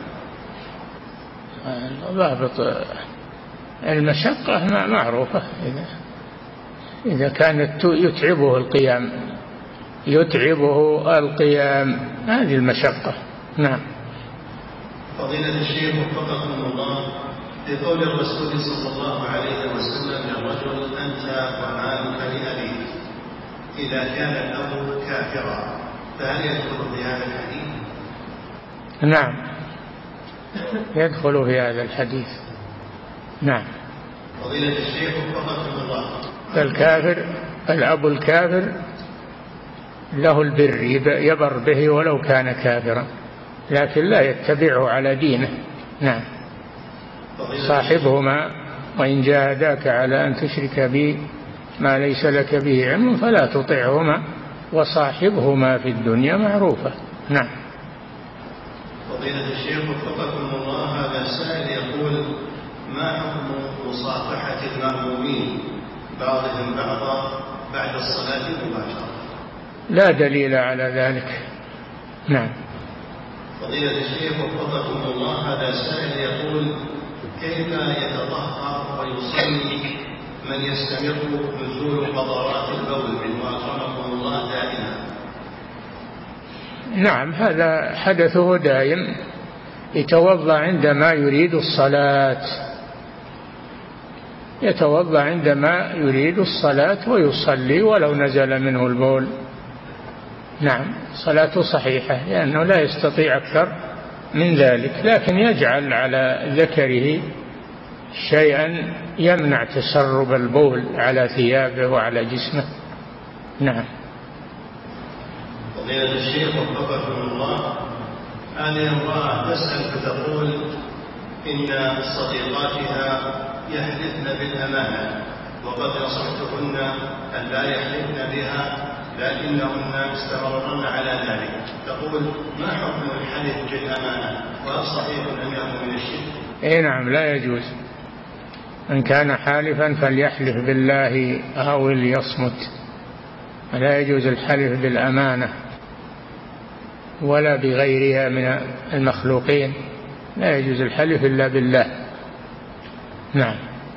ضابط المشقة معروفة، إذا إذا كانت يتعبه القيام يتعبه القيام هذه المشقة. نعم. فضيلة الشيخ وفقكم الله، في قول الرسول صلى الله عليه وسلم للرجل: أنت ومالك لأبيك، إذا كان الأب كافرا، فهل يدخل في هذا الحديث؟ نعم، يدخل في هذا الحديث. نعم. فضيلة الشيخ وفقكم الله، الكافر الأب الكافر له البر، يبر به ولو كان كافرا، لكن لا يتبعه على دينه. نعم. صاحبهما وإن جاهداك على أن تشرك بي ما ليس لك به علم فلا تطعهما وصاحبهما في الدنيا معروفة. نعم. فضيلة الشيخ وفقكم الله، هذا السائل يقول: ما حكم مصافحة المأمومين بعضهم بعضا بعد الصلاة مباشرة؟ لا دليل على ذلك. نعم. فضيلة الشيخ وفقكم الله، هذا سائل يقول: كيف يتطهر ويصلي من يستمر نزول قطرات البول منه أكرمكم الله دائما؟ نعم، هذا حدثه دائم، يتوضأ عندما يريد الصلاة، يتوضأ عندما يريد الصلاة ويصلي ولو نزل منه البول. نعم، صلاته صحيحة لأنه لا يستطيع أكثر من ذلك، لكن يجعل على ذكره شيئا يمنع تسرب البول على ثيابه وعلى جسمه. نعم. فضيلة الشيخ وفقكم الله، هذه امرأة تسأل فتقول إن صديقاتها يحلفن بالأمانة وقد نصحتهن أن لا يحلفن بها لكنهن استمرن على ذلك، تقول: ما حكم الحلف بالأمانة وهل صحيح أنه من الشرك؟ إيه نعم، لا يجوز. إن كان حالفا فليحلف بالله أو ليصمت، لا يجوز الحلف بالأمانة ولا بغيرها من المخلوقين، لا يجوز الحلف إلا بالله. نعم.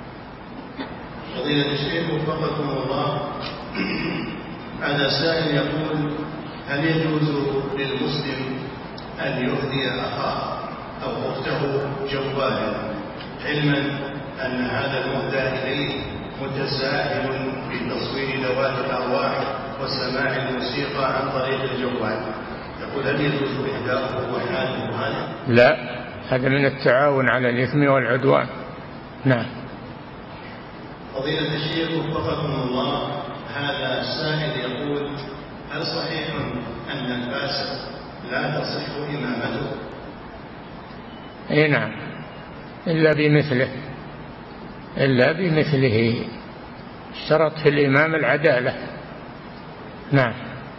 فضيلة الشيخ وفقكم الله، هذا سائل يقول: هل يجوز للمسلم أن يهدي أخاه أو أخته جوالا علما أن هذا المهدى إليه متساهل في تصوير ذوات الأرواح وسماع الموسيقى عن طريق الجوال؟ يقول: هل يجوز إهداؤه وحاله هذا؟ لا، هذا من التعاون على الإثم والعدوان. نعم. فضيلة الشيخ وفقكم الله، هذا السائل يقول: هل صحيح أن الفاسق لا تصح إمامته؟ اي نعم، إلا بمثله، إلا بمثله، اشترط في الإمام العدالة. نعم.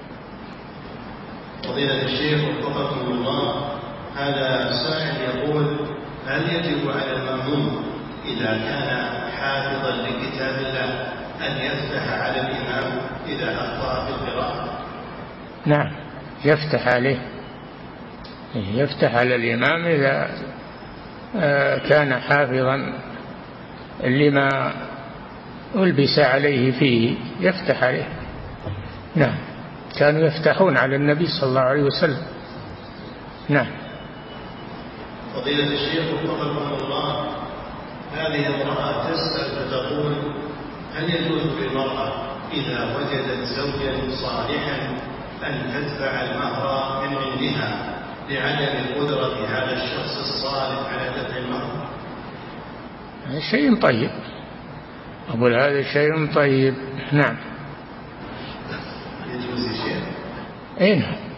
فضيلة الشيخ وفقكم الله، هذا سائل يقول: هل يجب على المأموم إذا كان حافظا لكتاب الله أن يفتح على الإمام إذا أخطأ في القراءة؟ نعم، يفتح عليه، يفتح على الإمام إذا كان حافظا لما ألبس عليه فيه، يفتح عليه. نعم، كانوا يفتحون على النبي صلى الله عليه وسلم. نعم. فضيلة الشيخ وفقكم الله، هذه امرأة تسأل فتقول: هل يجوز للمرأة إذا وجدت زوجا صالحا أن تدفع المهر من عندها لعدم قدرة هذا الشخص الصالح على دفع المهر؟ شيء طيب، أقول هذا شيء طيب. نعم. يجوز شيء. أين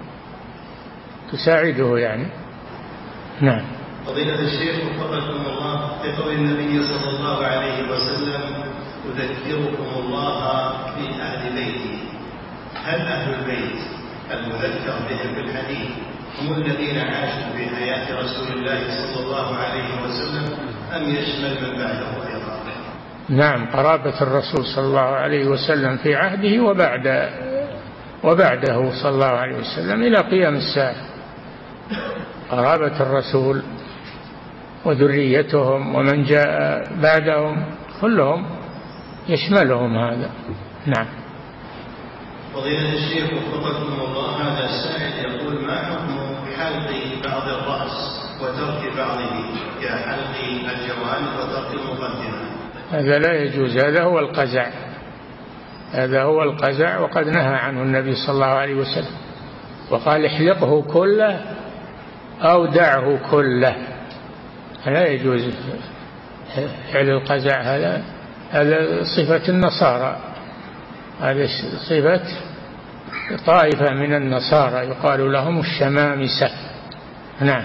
تساعده يعني. نعم. فضيلة الشيخ وفقكم الله، بقول النبي صلى الله عليه وسلم: أذكركم الله في أهل بيتي. هل أهل البيت المذكر بهم في الحديث هم الذين عاشوا في حياة رسول الله صلى الله عليه وسلم أم يشمل من بعده أيضا؟ نعم، قرابة الرسول صلى الله عليه وسلم في عهده وبعد وبعده صلى الله عليه وسلم إلى قيام الساعة. قرابة الرسول وذريتهم ومن جاء بعدهم كلهم يشملهم هذا. نعم. فضيلة الشيخ وفقكم الله، هذا السائل يقول: ما حكم حلق بعض الرأس وترك بعضه كحلق الجوانب وترك المقدمة؟ هذا لا يجوز، هذا هو القزع، هذا هو القزع وقد نهى عنه النبي صلى الله عليه وسلم وقال: احلقه كله أو دعه كله. لا يجوز فعل القزع، هذا هذا صفة النصارى، هذا صفة طائفة من النصارى يقال لهم الشمامسة. نعم.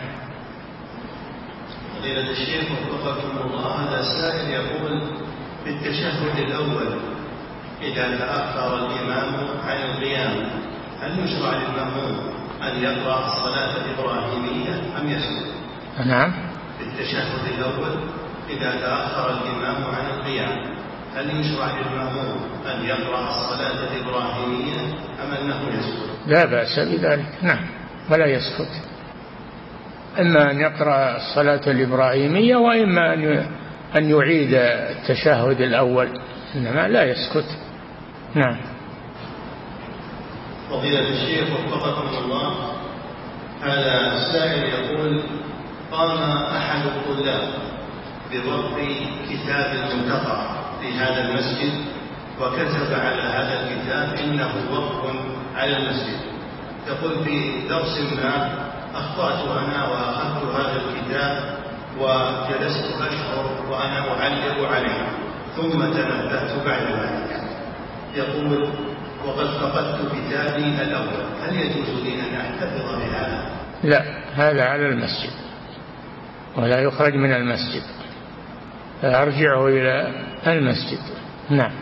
فضيلة الشيخ وفقكم الله، هذا السائل يقول: في التشهد الأول إذا تأخر الإمام عن القيام هل يشرع للمأموم أن يقرأ الصلاة الإبراهيمية أم يسكت؟ نعم. في التشهد الأول إذا تأخر الإمام عن القيام هل يشرع للمأموم أن يقرأ الصلاة الإبراهيمية أم أنه يسكت؟ لا بأس بذلك. نعم، ولا يسكت. إما أن يقرأ الصلاة الإبراهيمية وإما أن يعيد التشهد الأول، إنما لا يسكت. نعم. فضيلة الشيخ وفقكم الله، هذا السائل يقول: قام أحد الطلاب بضبط كتاب المنتقى في هذا المسجد وكتب على هذا الكتاب إنه وقف على المسجد. يقول: في درس ما أخطأت أنا وأخذت هذا الكتاب وجلست أشعر وأنا أعلق عليه ثم تنبهت بعد ذلك. يقول: وقد فقدت كتابي الأول، هل يجوز لي أن أحتفظ بهذا؟ لا، هذا على المسجد ولا يخرج من المسجد، فأرجعه إلى المسجد. نعم.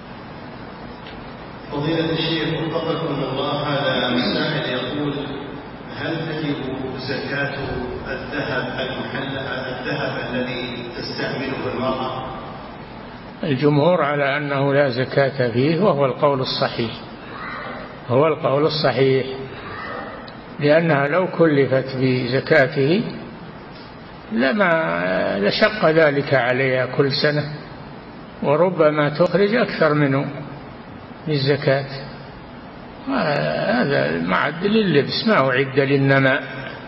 فضيلة الشيخ وفقكم الله، هذا السائل يقول: هل تجب زكاة الذهب المحلى الذهب الذي تستعمله المرأة؟ الجمهور على أنه لا زكاة فيه، وهو القول الصحيح، هو القول الصحيح، لأنها لو كلفت بزكاته لما لشق ذلك عليها كل سنة، وربما تخرج أكثر منه للزكاة. هذا معد لللبس، ما أعد للنماء،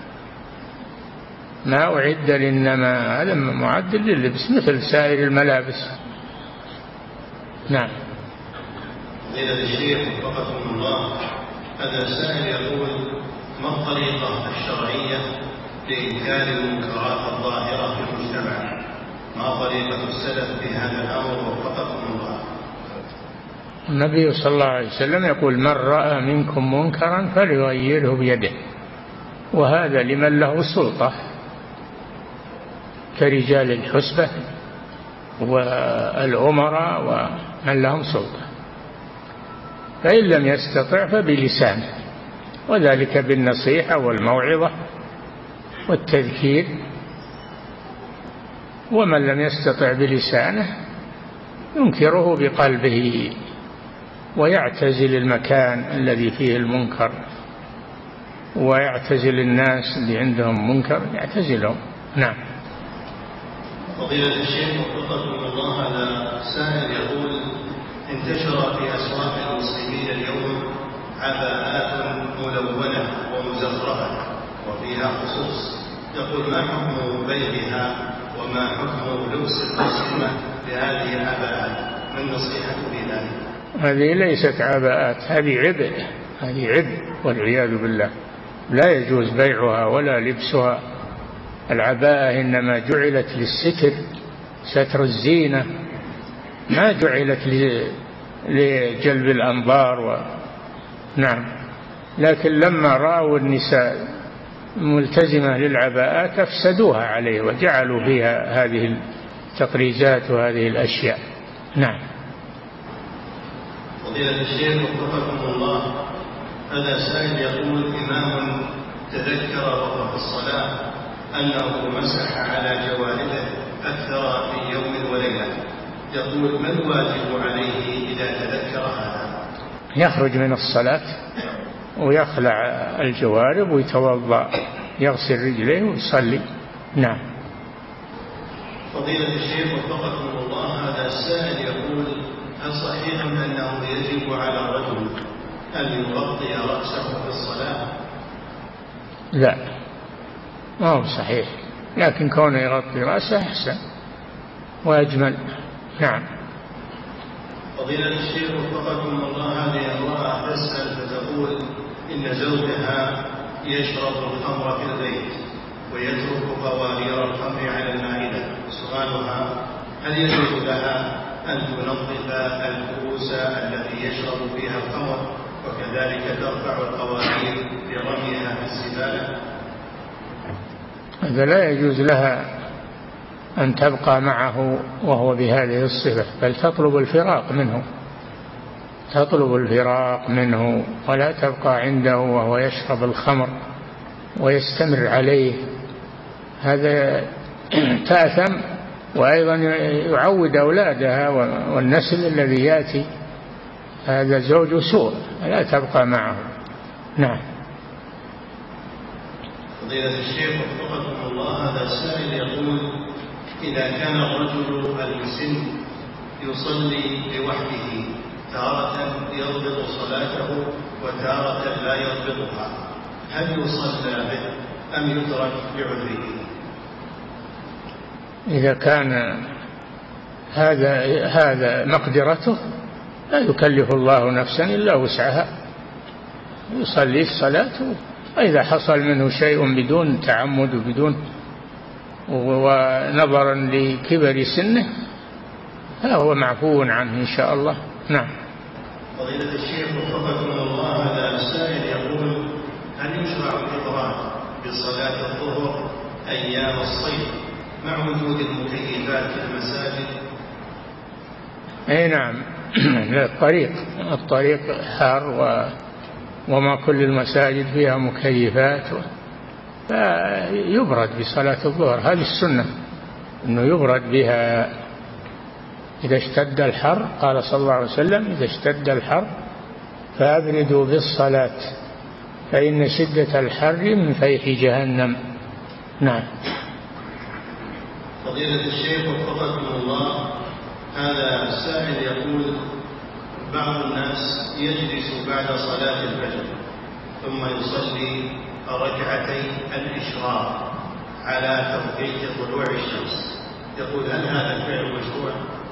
ما أعد للنماء، هذا معد لللبس مثل سائر الملابس. نعم. فضيلة الشيخ وفقكم الله، هذا السائل يقول: ما الطريقة الشرعية لإنكار المنكرات الظاهرة في المجتمع؟ ما طريقة السلف في هذا الأمر وفقكم الله؟ النبي صلى الله عليه وسلم يقول: من رأى منكم منكرا فليغيره بيده، وهذا لمن له سلطة كرجال الحسبة والأمراء ومن لهم سلطة، فإن لم يستطع فبلسانه، وذلك بالنصيحة والموعظة والتذكير، ومن لم يستطع بلسانه ينكره بقلبه ويعتزل المكان الذي فيه المنكر، ويعتزل الناس اللي عندهم منكر يعتزلهم. نعم. فضيلة الشيخ وفقكم الله، هذا سائل يقول: انتشر في أسواق المسلمين اليوم عباءات ملونة ومزخرفة وفيها خصوص، يقول: ما حكم بيعها وما حكم لبس المسلمة لهذه العباءات؟ ما النصيحة في ذلك؟ هذه ليست عباءات، هذه عبء، هذه عبء والعياذ بالله، لا يجوز بيعها ولا لبسها. العباءة إنما جعلت للستر، ستر الزينة، ما جعلت لجلب الأنظار و... نعم. لكن لما رأوا النساء ملتزمة للعباءات أفسدوها عليه وجعلوا فيها هذه التطريزات وهذه الأشياء. نعم. فضيلة الشيخ وفقكم الله، هذا سائل يقول: إمام تذكر وهو في الصلاة أنه مسح على جوارحه أكثر من يوم وليلة، يقول: ما الواجب عليه إذا تذكر هذا؟ يخرج من الصلاة ويخلع الجوارب ويتوضأ، يغسل رجليه ويصلي. نعم. فضيلة الشيخ وفقكم الله، هذا السائل يقول: هل صحيح أنه يجب على الرجل أن يغطي رأسه في الصلاة؟ لا، ما هو صحيح، لكن كونه يغطي رأسه أحسن وأجمل. نعم. فضيلة الشيخ وفقكم الله، هذه امرأة تسأل فتقول إن زوجها يشرب الخمر في البيت ويترك فوارير الخمر على المائدة. سؤالها: هل يجوز لها أن تنظف الكؤوس التي يشرب فيها الخمر وكذلك ترفع القوارير لرميها في الزبالة؟ هذا لا يجوز لها أن تبقى معه وهو بهذه الصفة، بل تطلب الفراق منه، تطلب الفراق منه ولا تبقى عنده وهو يشرب الخمر ويستمر عليه. هذا تأثم، وأيضا يعود أولادها والنسل الذي يأتي. هذا زوج سوء، لا تبقى معه. نعم. فضيلة الشيخ وفقكم الله، هذا السائل يقول: إذا كان الرجل المسن يصلي لوحده تارة يضبط صلاته وتارة لا يضبطها، هل يصلى به أم يترك بعذره؟ إذا كان هذا هذا مقدرته لا يكلف الله نفسا إلا وسعها، يصلي الصلاة، وإذا حصل منه شيء بدون تعمد وبدون ونظرا لكبر سنه فهو معفو عنه إن شاء الله. نعم. فضيلة الشيخ وفقكم الله، هذا السائل يقول: هل يشرع الإفراد بصلاة الظهر أيام الصيف مع وجود المكيفات في المساجد؟ أي نعم. الطريق الطريق حار و... وما كل المساجد فيها مكيفات، فيبرد بصلاة الظهر. هذه السنة أنه يبرد بها إذا اشتد الحر. قال صلى الله عليه وسلم: إذا اشتد الحر فأبردوا بالصلاة فإن شدة الحر من فيح جهنم. نعم. فضيلة الشيخ وفقكم الله، هذا السائل يقول: بعض الناس يجلس بعد صلاة الفجر ثم يصلي ركعتي الإشراق على توقيت طلوع الشمس، يقول: هل هذا الفعل مشروع؟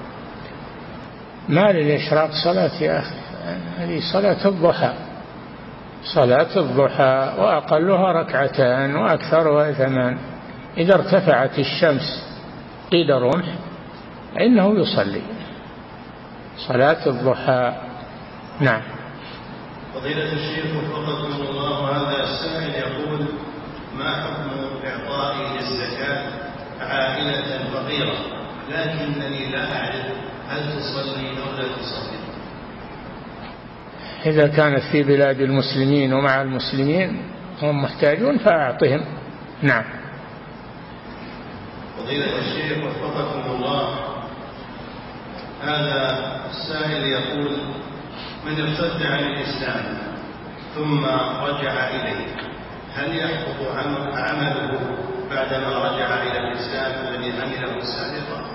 ما للإشراق صلاة يا أخي، هذه صلاة الضحى، صلاة الضحى وأقلها ركعتان وأكثرها ثمان. إذا ارتفعت الشمس قيد رمح فإنه يصلي صلاة الضحى. نعم. فضيلة الشيخ وفقكم الله، هذا السائل يقول: ما حكم إعطائي الزكاة عائلة فقيرة لكنني لا أعرف هل تصلي أو لا تصلي؟ إذا كانت في بلاد المسلمين ومع المسلمين هم محتاجون فأعطهم. نعم. فضيلة الشيخ وفقكم الله، هذا السائل يقول: من ارتد عن الإسلام ثم رجع إليه هل يحبط عمله بعدما رجع إلى الإسلام الذي عمله سابقا؟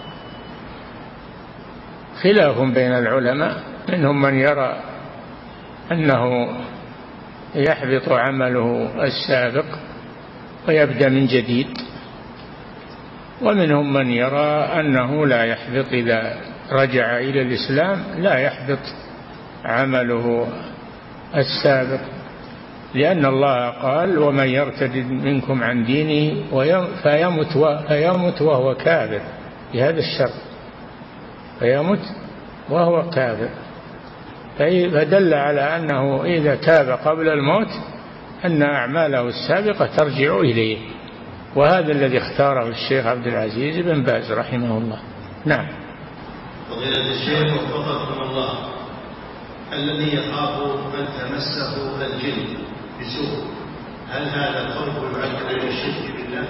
خلاف بين العلماء، منهم من يرى أنه يحبط عمله السابق ويبدأ من جديد، ومنهم من يرى أنه لا يحبط إذا رجع إلى الإسلام، لا يحبط عمله السابق، لأن الله قال: ومن يرتد منكم عن دينه فيمت, فيمت وهو كافر، بهذا الشرط. فيمت وهو كافر، فدل على أنه إذا تاب قبل الموت أن أعماله السابقة ترجع إليه، وهذا الذي اختاره الشيخ عبد العزيز بن باز رحمه الله. نعم. فضيلة الشيخ وفقكم الله، الذي يخاف أن تمسه الجن بسوء، هل هذا الخوف يعد من الشرك بالله؟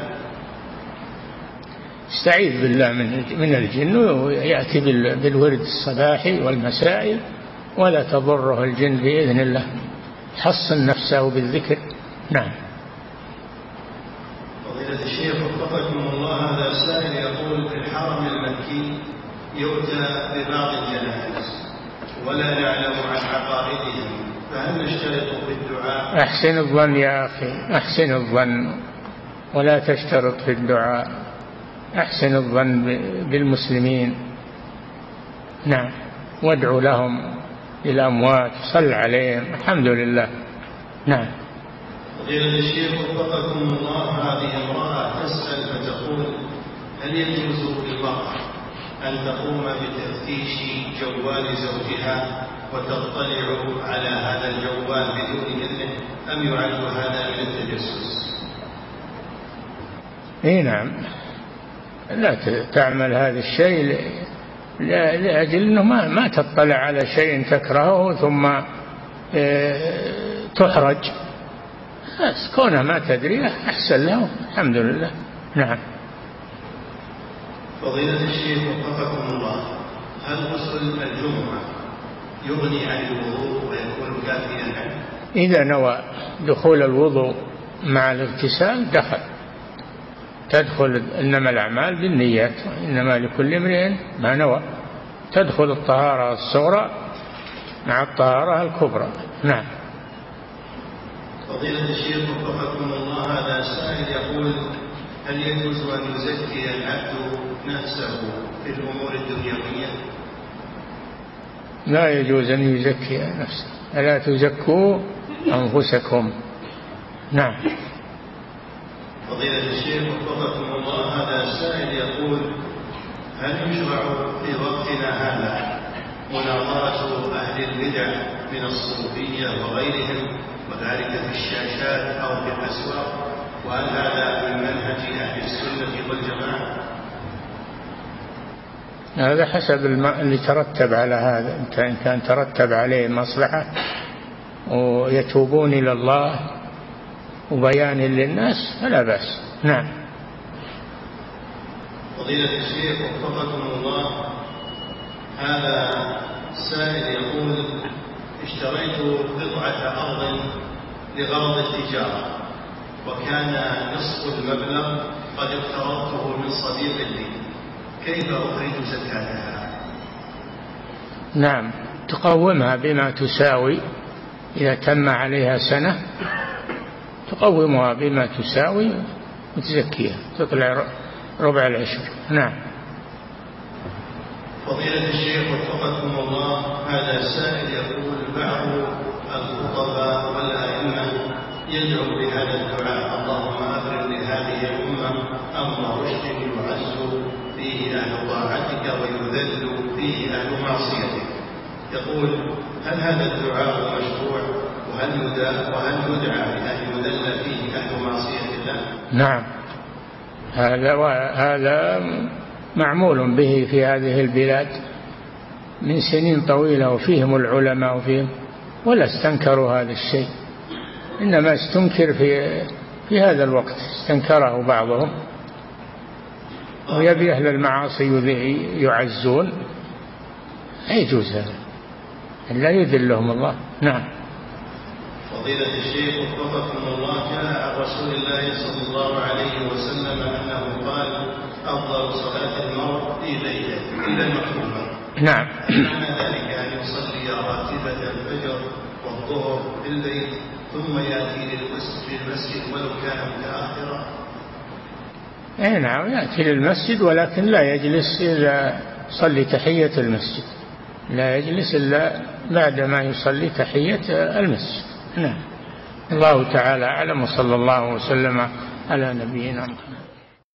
استعيذ بالله من الجن ويأتي بالورد الصباحي والمسائي، ولا تضره الجن بإذن الله، حصن نفسه بالذكر. نعم. فضيلة الشيخ وفقكم الله، هذا سائل يقول: في الحرم المكي يؤتى ببعض الجنائز ولا نعلم عن عقائدهم، فهل نشترط في الدعاء؟ أحسن الظن يا أخي، أحسن الظن ولا تشترط في الدعاء، أحسن الظن بالمسلمين. نعم. وادعوا لهم للأموات، صل عليهم، الحمد لله. نعم. فضيلة الشيخ وفقكم الله، هذه امرأة تسأل فتقول: هل يجوز للمرأة أن تقوم بتفتيش جوال زوجها وتطلع على هذا الجوال بدون إذنه، أم يعد هذا من التجسس؟ إيه نعم، لا تعمل هذا الشيء لأجل أنه ما, ما تطلع على شيء تكرهه ثم تحرج، بس كونها ما تدري أحسن له، الحمد لله. نعم. فضيلة الشيخ وفقكم الله، هل غسل الجمعة يغني عن الوضوء ويكون كافيا عنه؟ إذا نوى دخول الوضوء مع الاغتسال دخل، تدخل، إنما الأعمال بالنيات إنما لكل امرئ ما نوى، تدخل الطهارة الصغرى مع الطهارة الكبرى. نعم. فضيلة الشيخ وفقكم الله، هذا سائل يقول: هل يجوز أن يزكي العبد نفسه في الأمور الدنيوية؟ لا يجوز أن يزكي نفسه، ألا تزكوا أنفسكم. نعم. فضيلة الشيخ وفقكم الله، هذا سائل يقول: هل يشرع في وقتنا هذا مناظرة أهل البدع من الصوفية وغيرهم، وذلك في الشاشات أو في الأسواق، وهل هذا من منهج أهل السنة والجماعة؟ هذا حسب اللي ترتب على هذا، إن كان ترتب عليه مصلحة ويتوبون إلى الله وبيان للناس فلا بأس. نعم. فضيلة الشيخ وفقكم الله، هذا سائل يقول: اشتريت قطعة أرض لغرض التجارة، وكان نصف المبلغ قد اقترضته من صديق لي، كيف أخرج زكاتها؟ نعم، تقومها بما تساوي، إذا تم عليها سنة تقومها بما تساوي وتزكيها، تطلع ربع العشر. نعم. فضيلة الشيخ وفقكم الله، هذا سائل يقول: بعض الخطباء والأئمة يدعو بهذا الدعاء: اللهم أبرم لهذه الأمة أمر رشد يعز فيه أهل طاعتك ويذل فيه أهل معصيتك. يقول: هل هذا الدعاء مشروع؟ وهل يدعى وهل يدعى بأن يذل فيه أهل معصية الله؟ نعم، هذا هذا معمول به في هذه البلاد من سنين طويلة، وفيهم العلماء وفيهم، ولا استنكروا هذا الشيء، إنما استنكر في في هذا الوقت، استنكره بعضهم، ويبي أهل المعاصي يعزون، لا يجوز هذا، لا يذلهم الله. نعم. فضيلة الشيخ وفقكم الله، جاء عن رسول الله صلى الله عليه وسلم أنه قال: أفضل صلاة المرء في ليلة إلى المكتوبة. نعم. معنى ذلك أن يصلي راتبة الفجر والظهر في الليل ثم يأتي للمسجد ولو كان متأخرا؟ اي نعم، يأتي للمسجد ولكن لا يجلس إلا يصلي تحية المسجد، لا يجلس إلا بعدما يصلي تحية المسجد. نعم. الله تعالى أعلم، وصلى الله وسلم على نبينا محمد.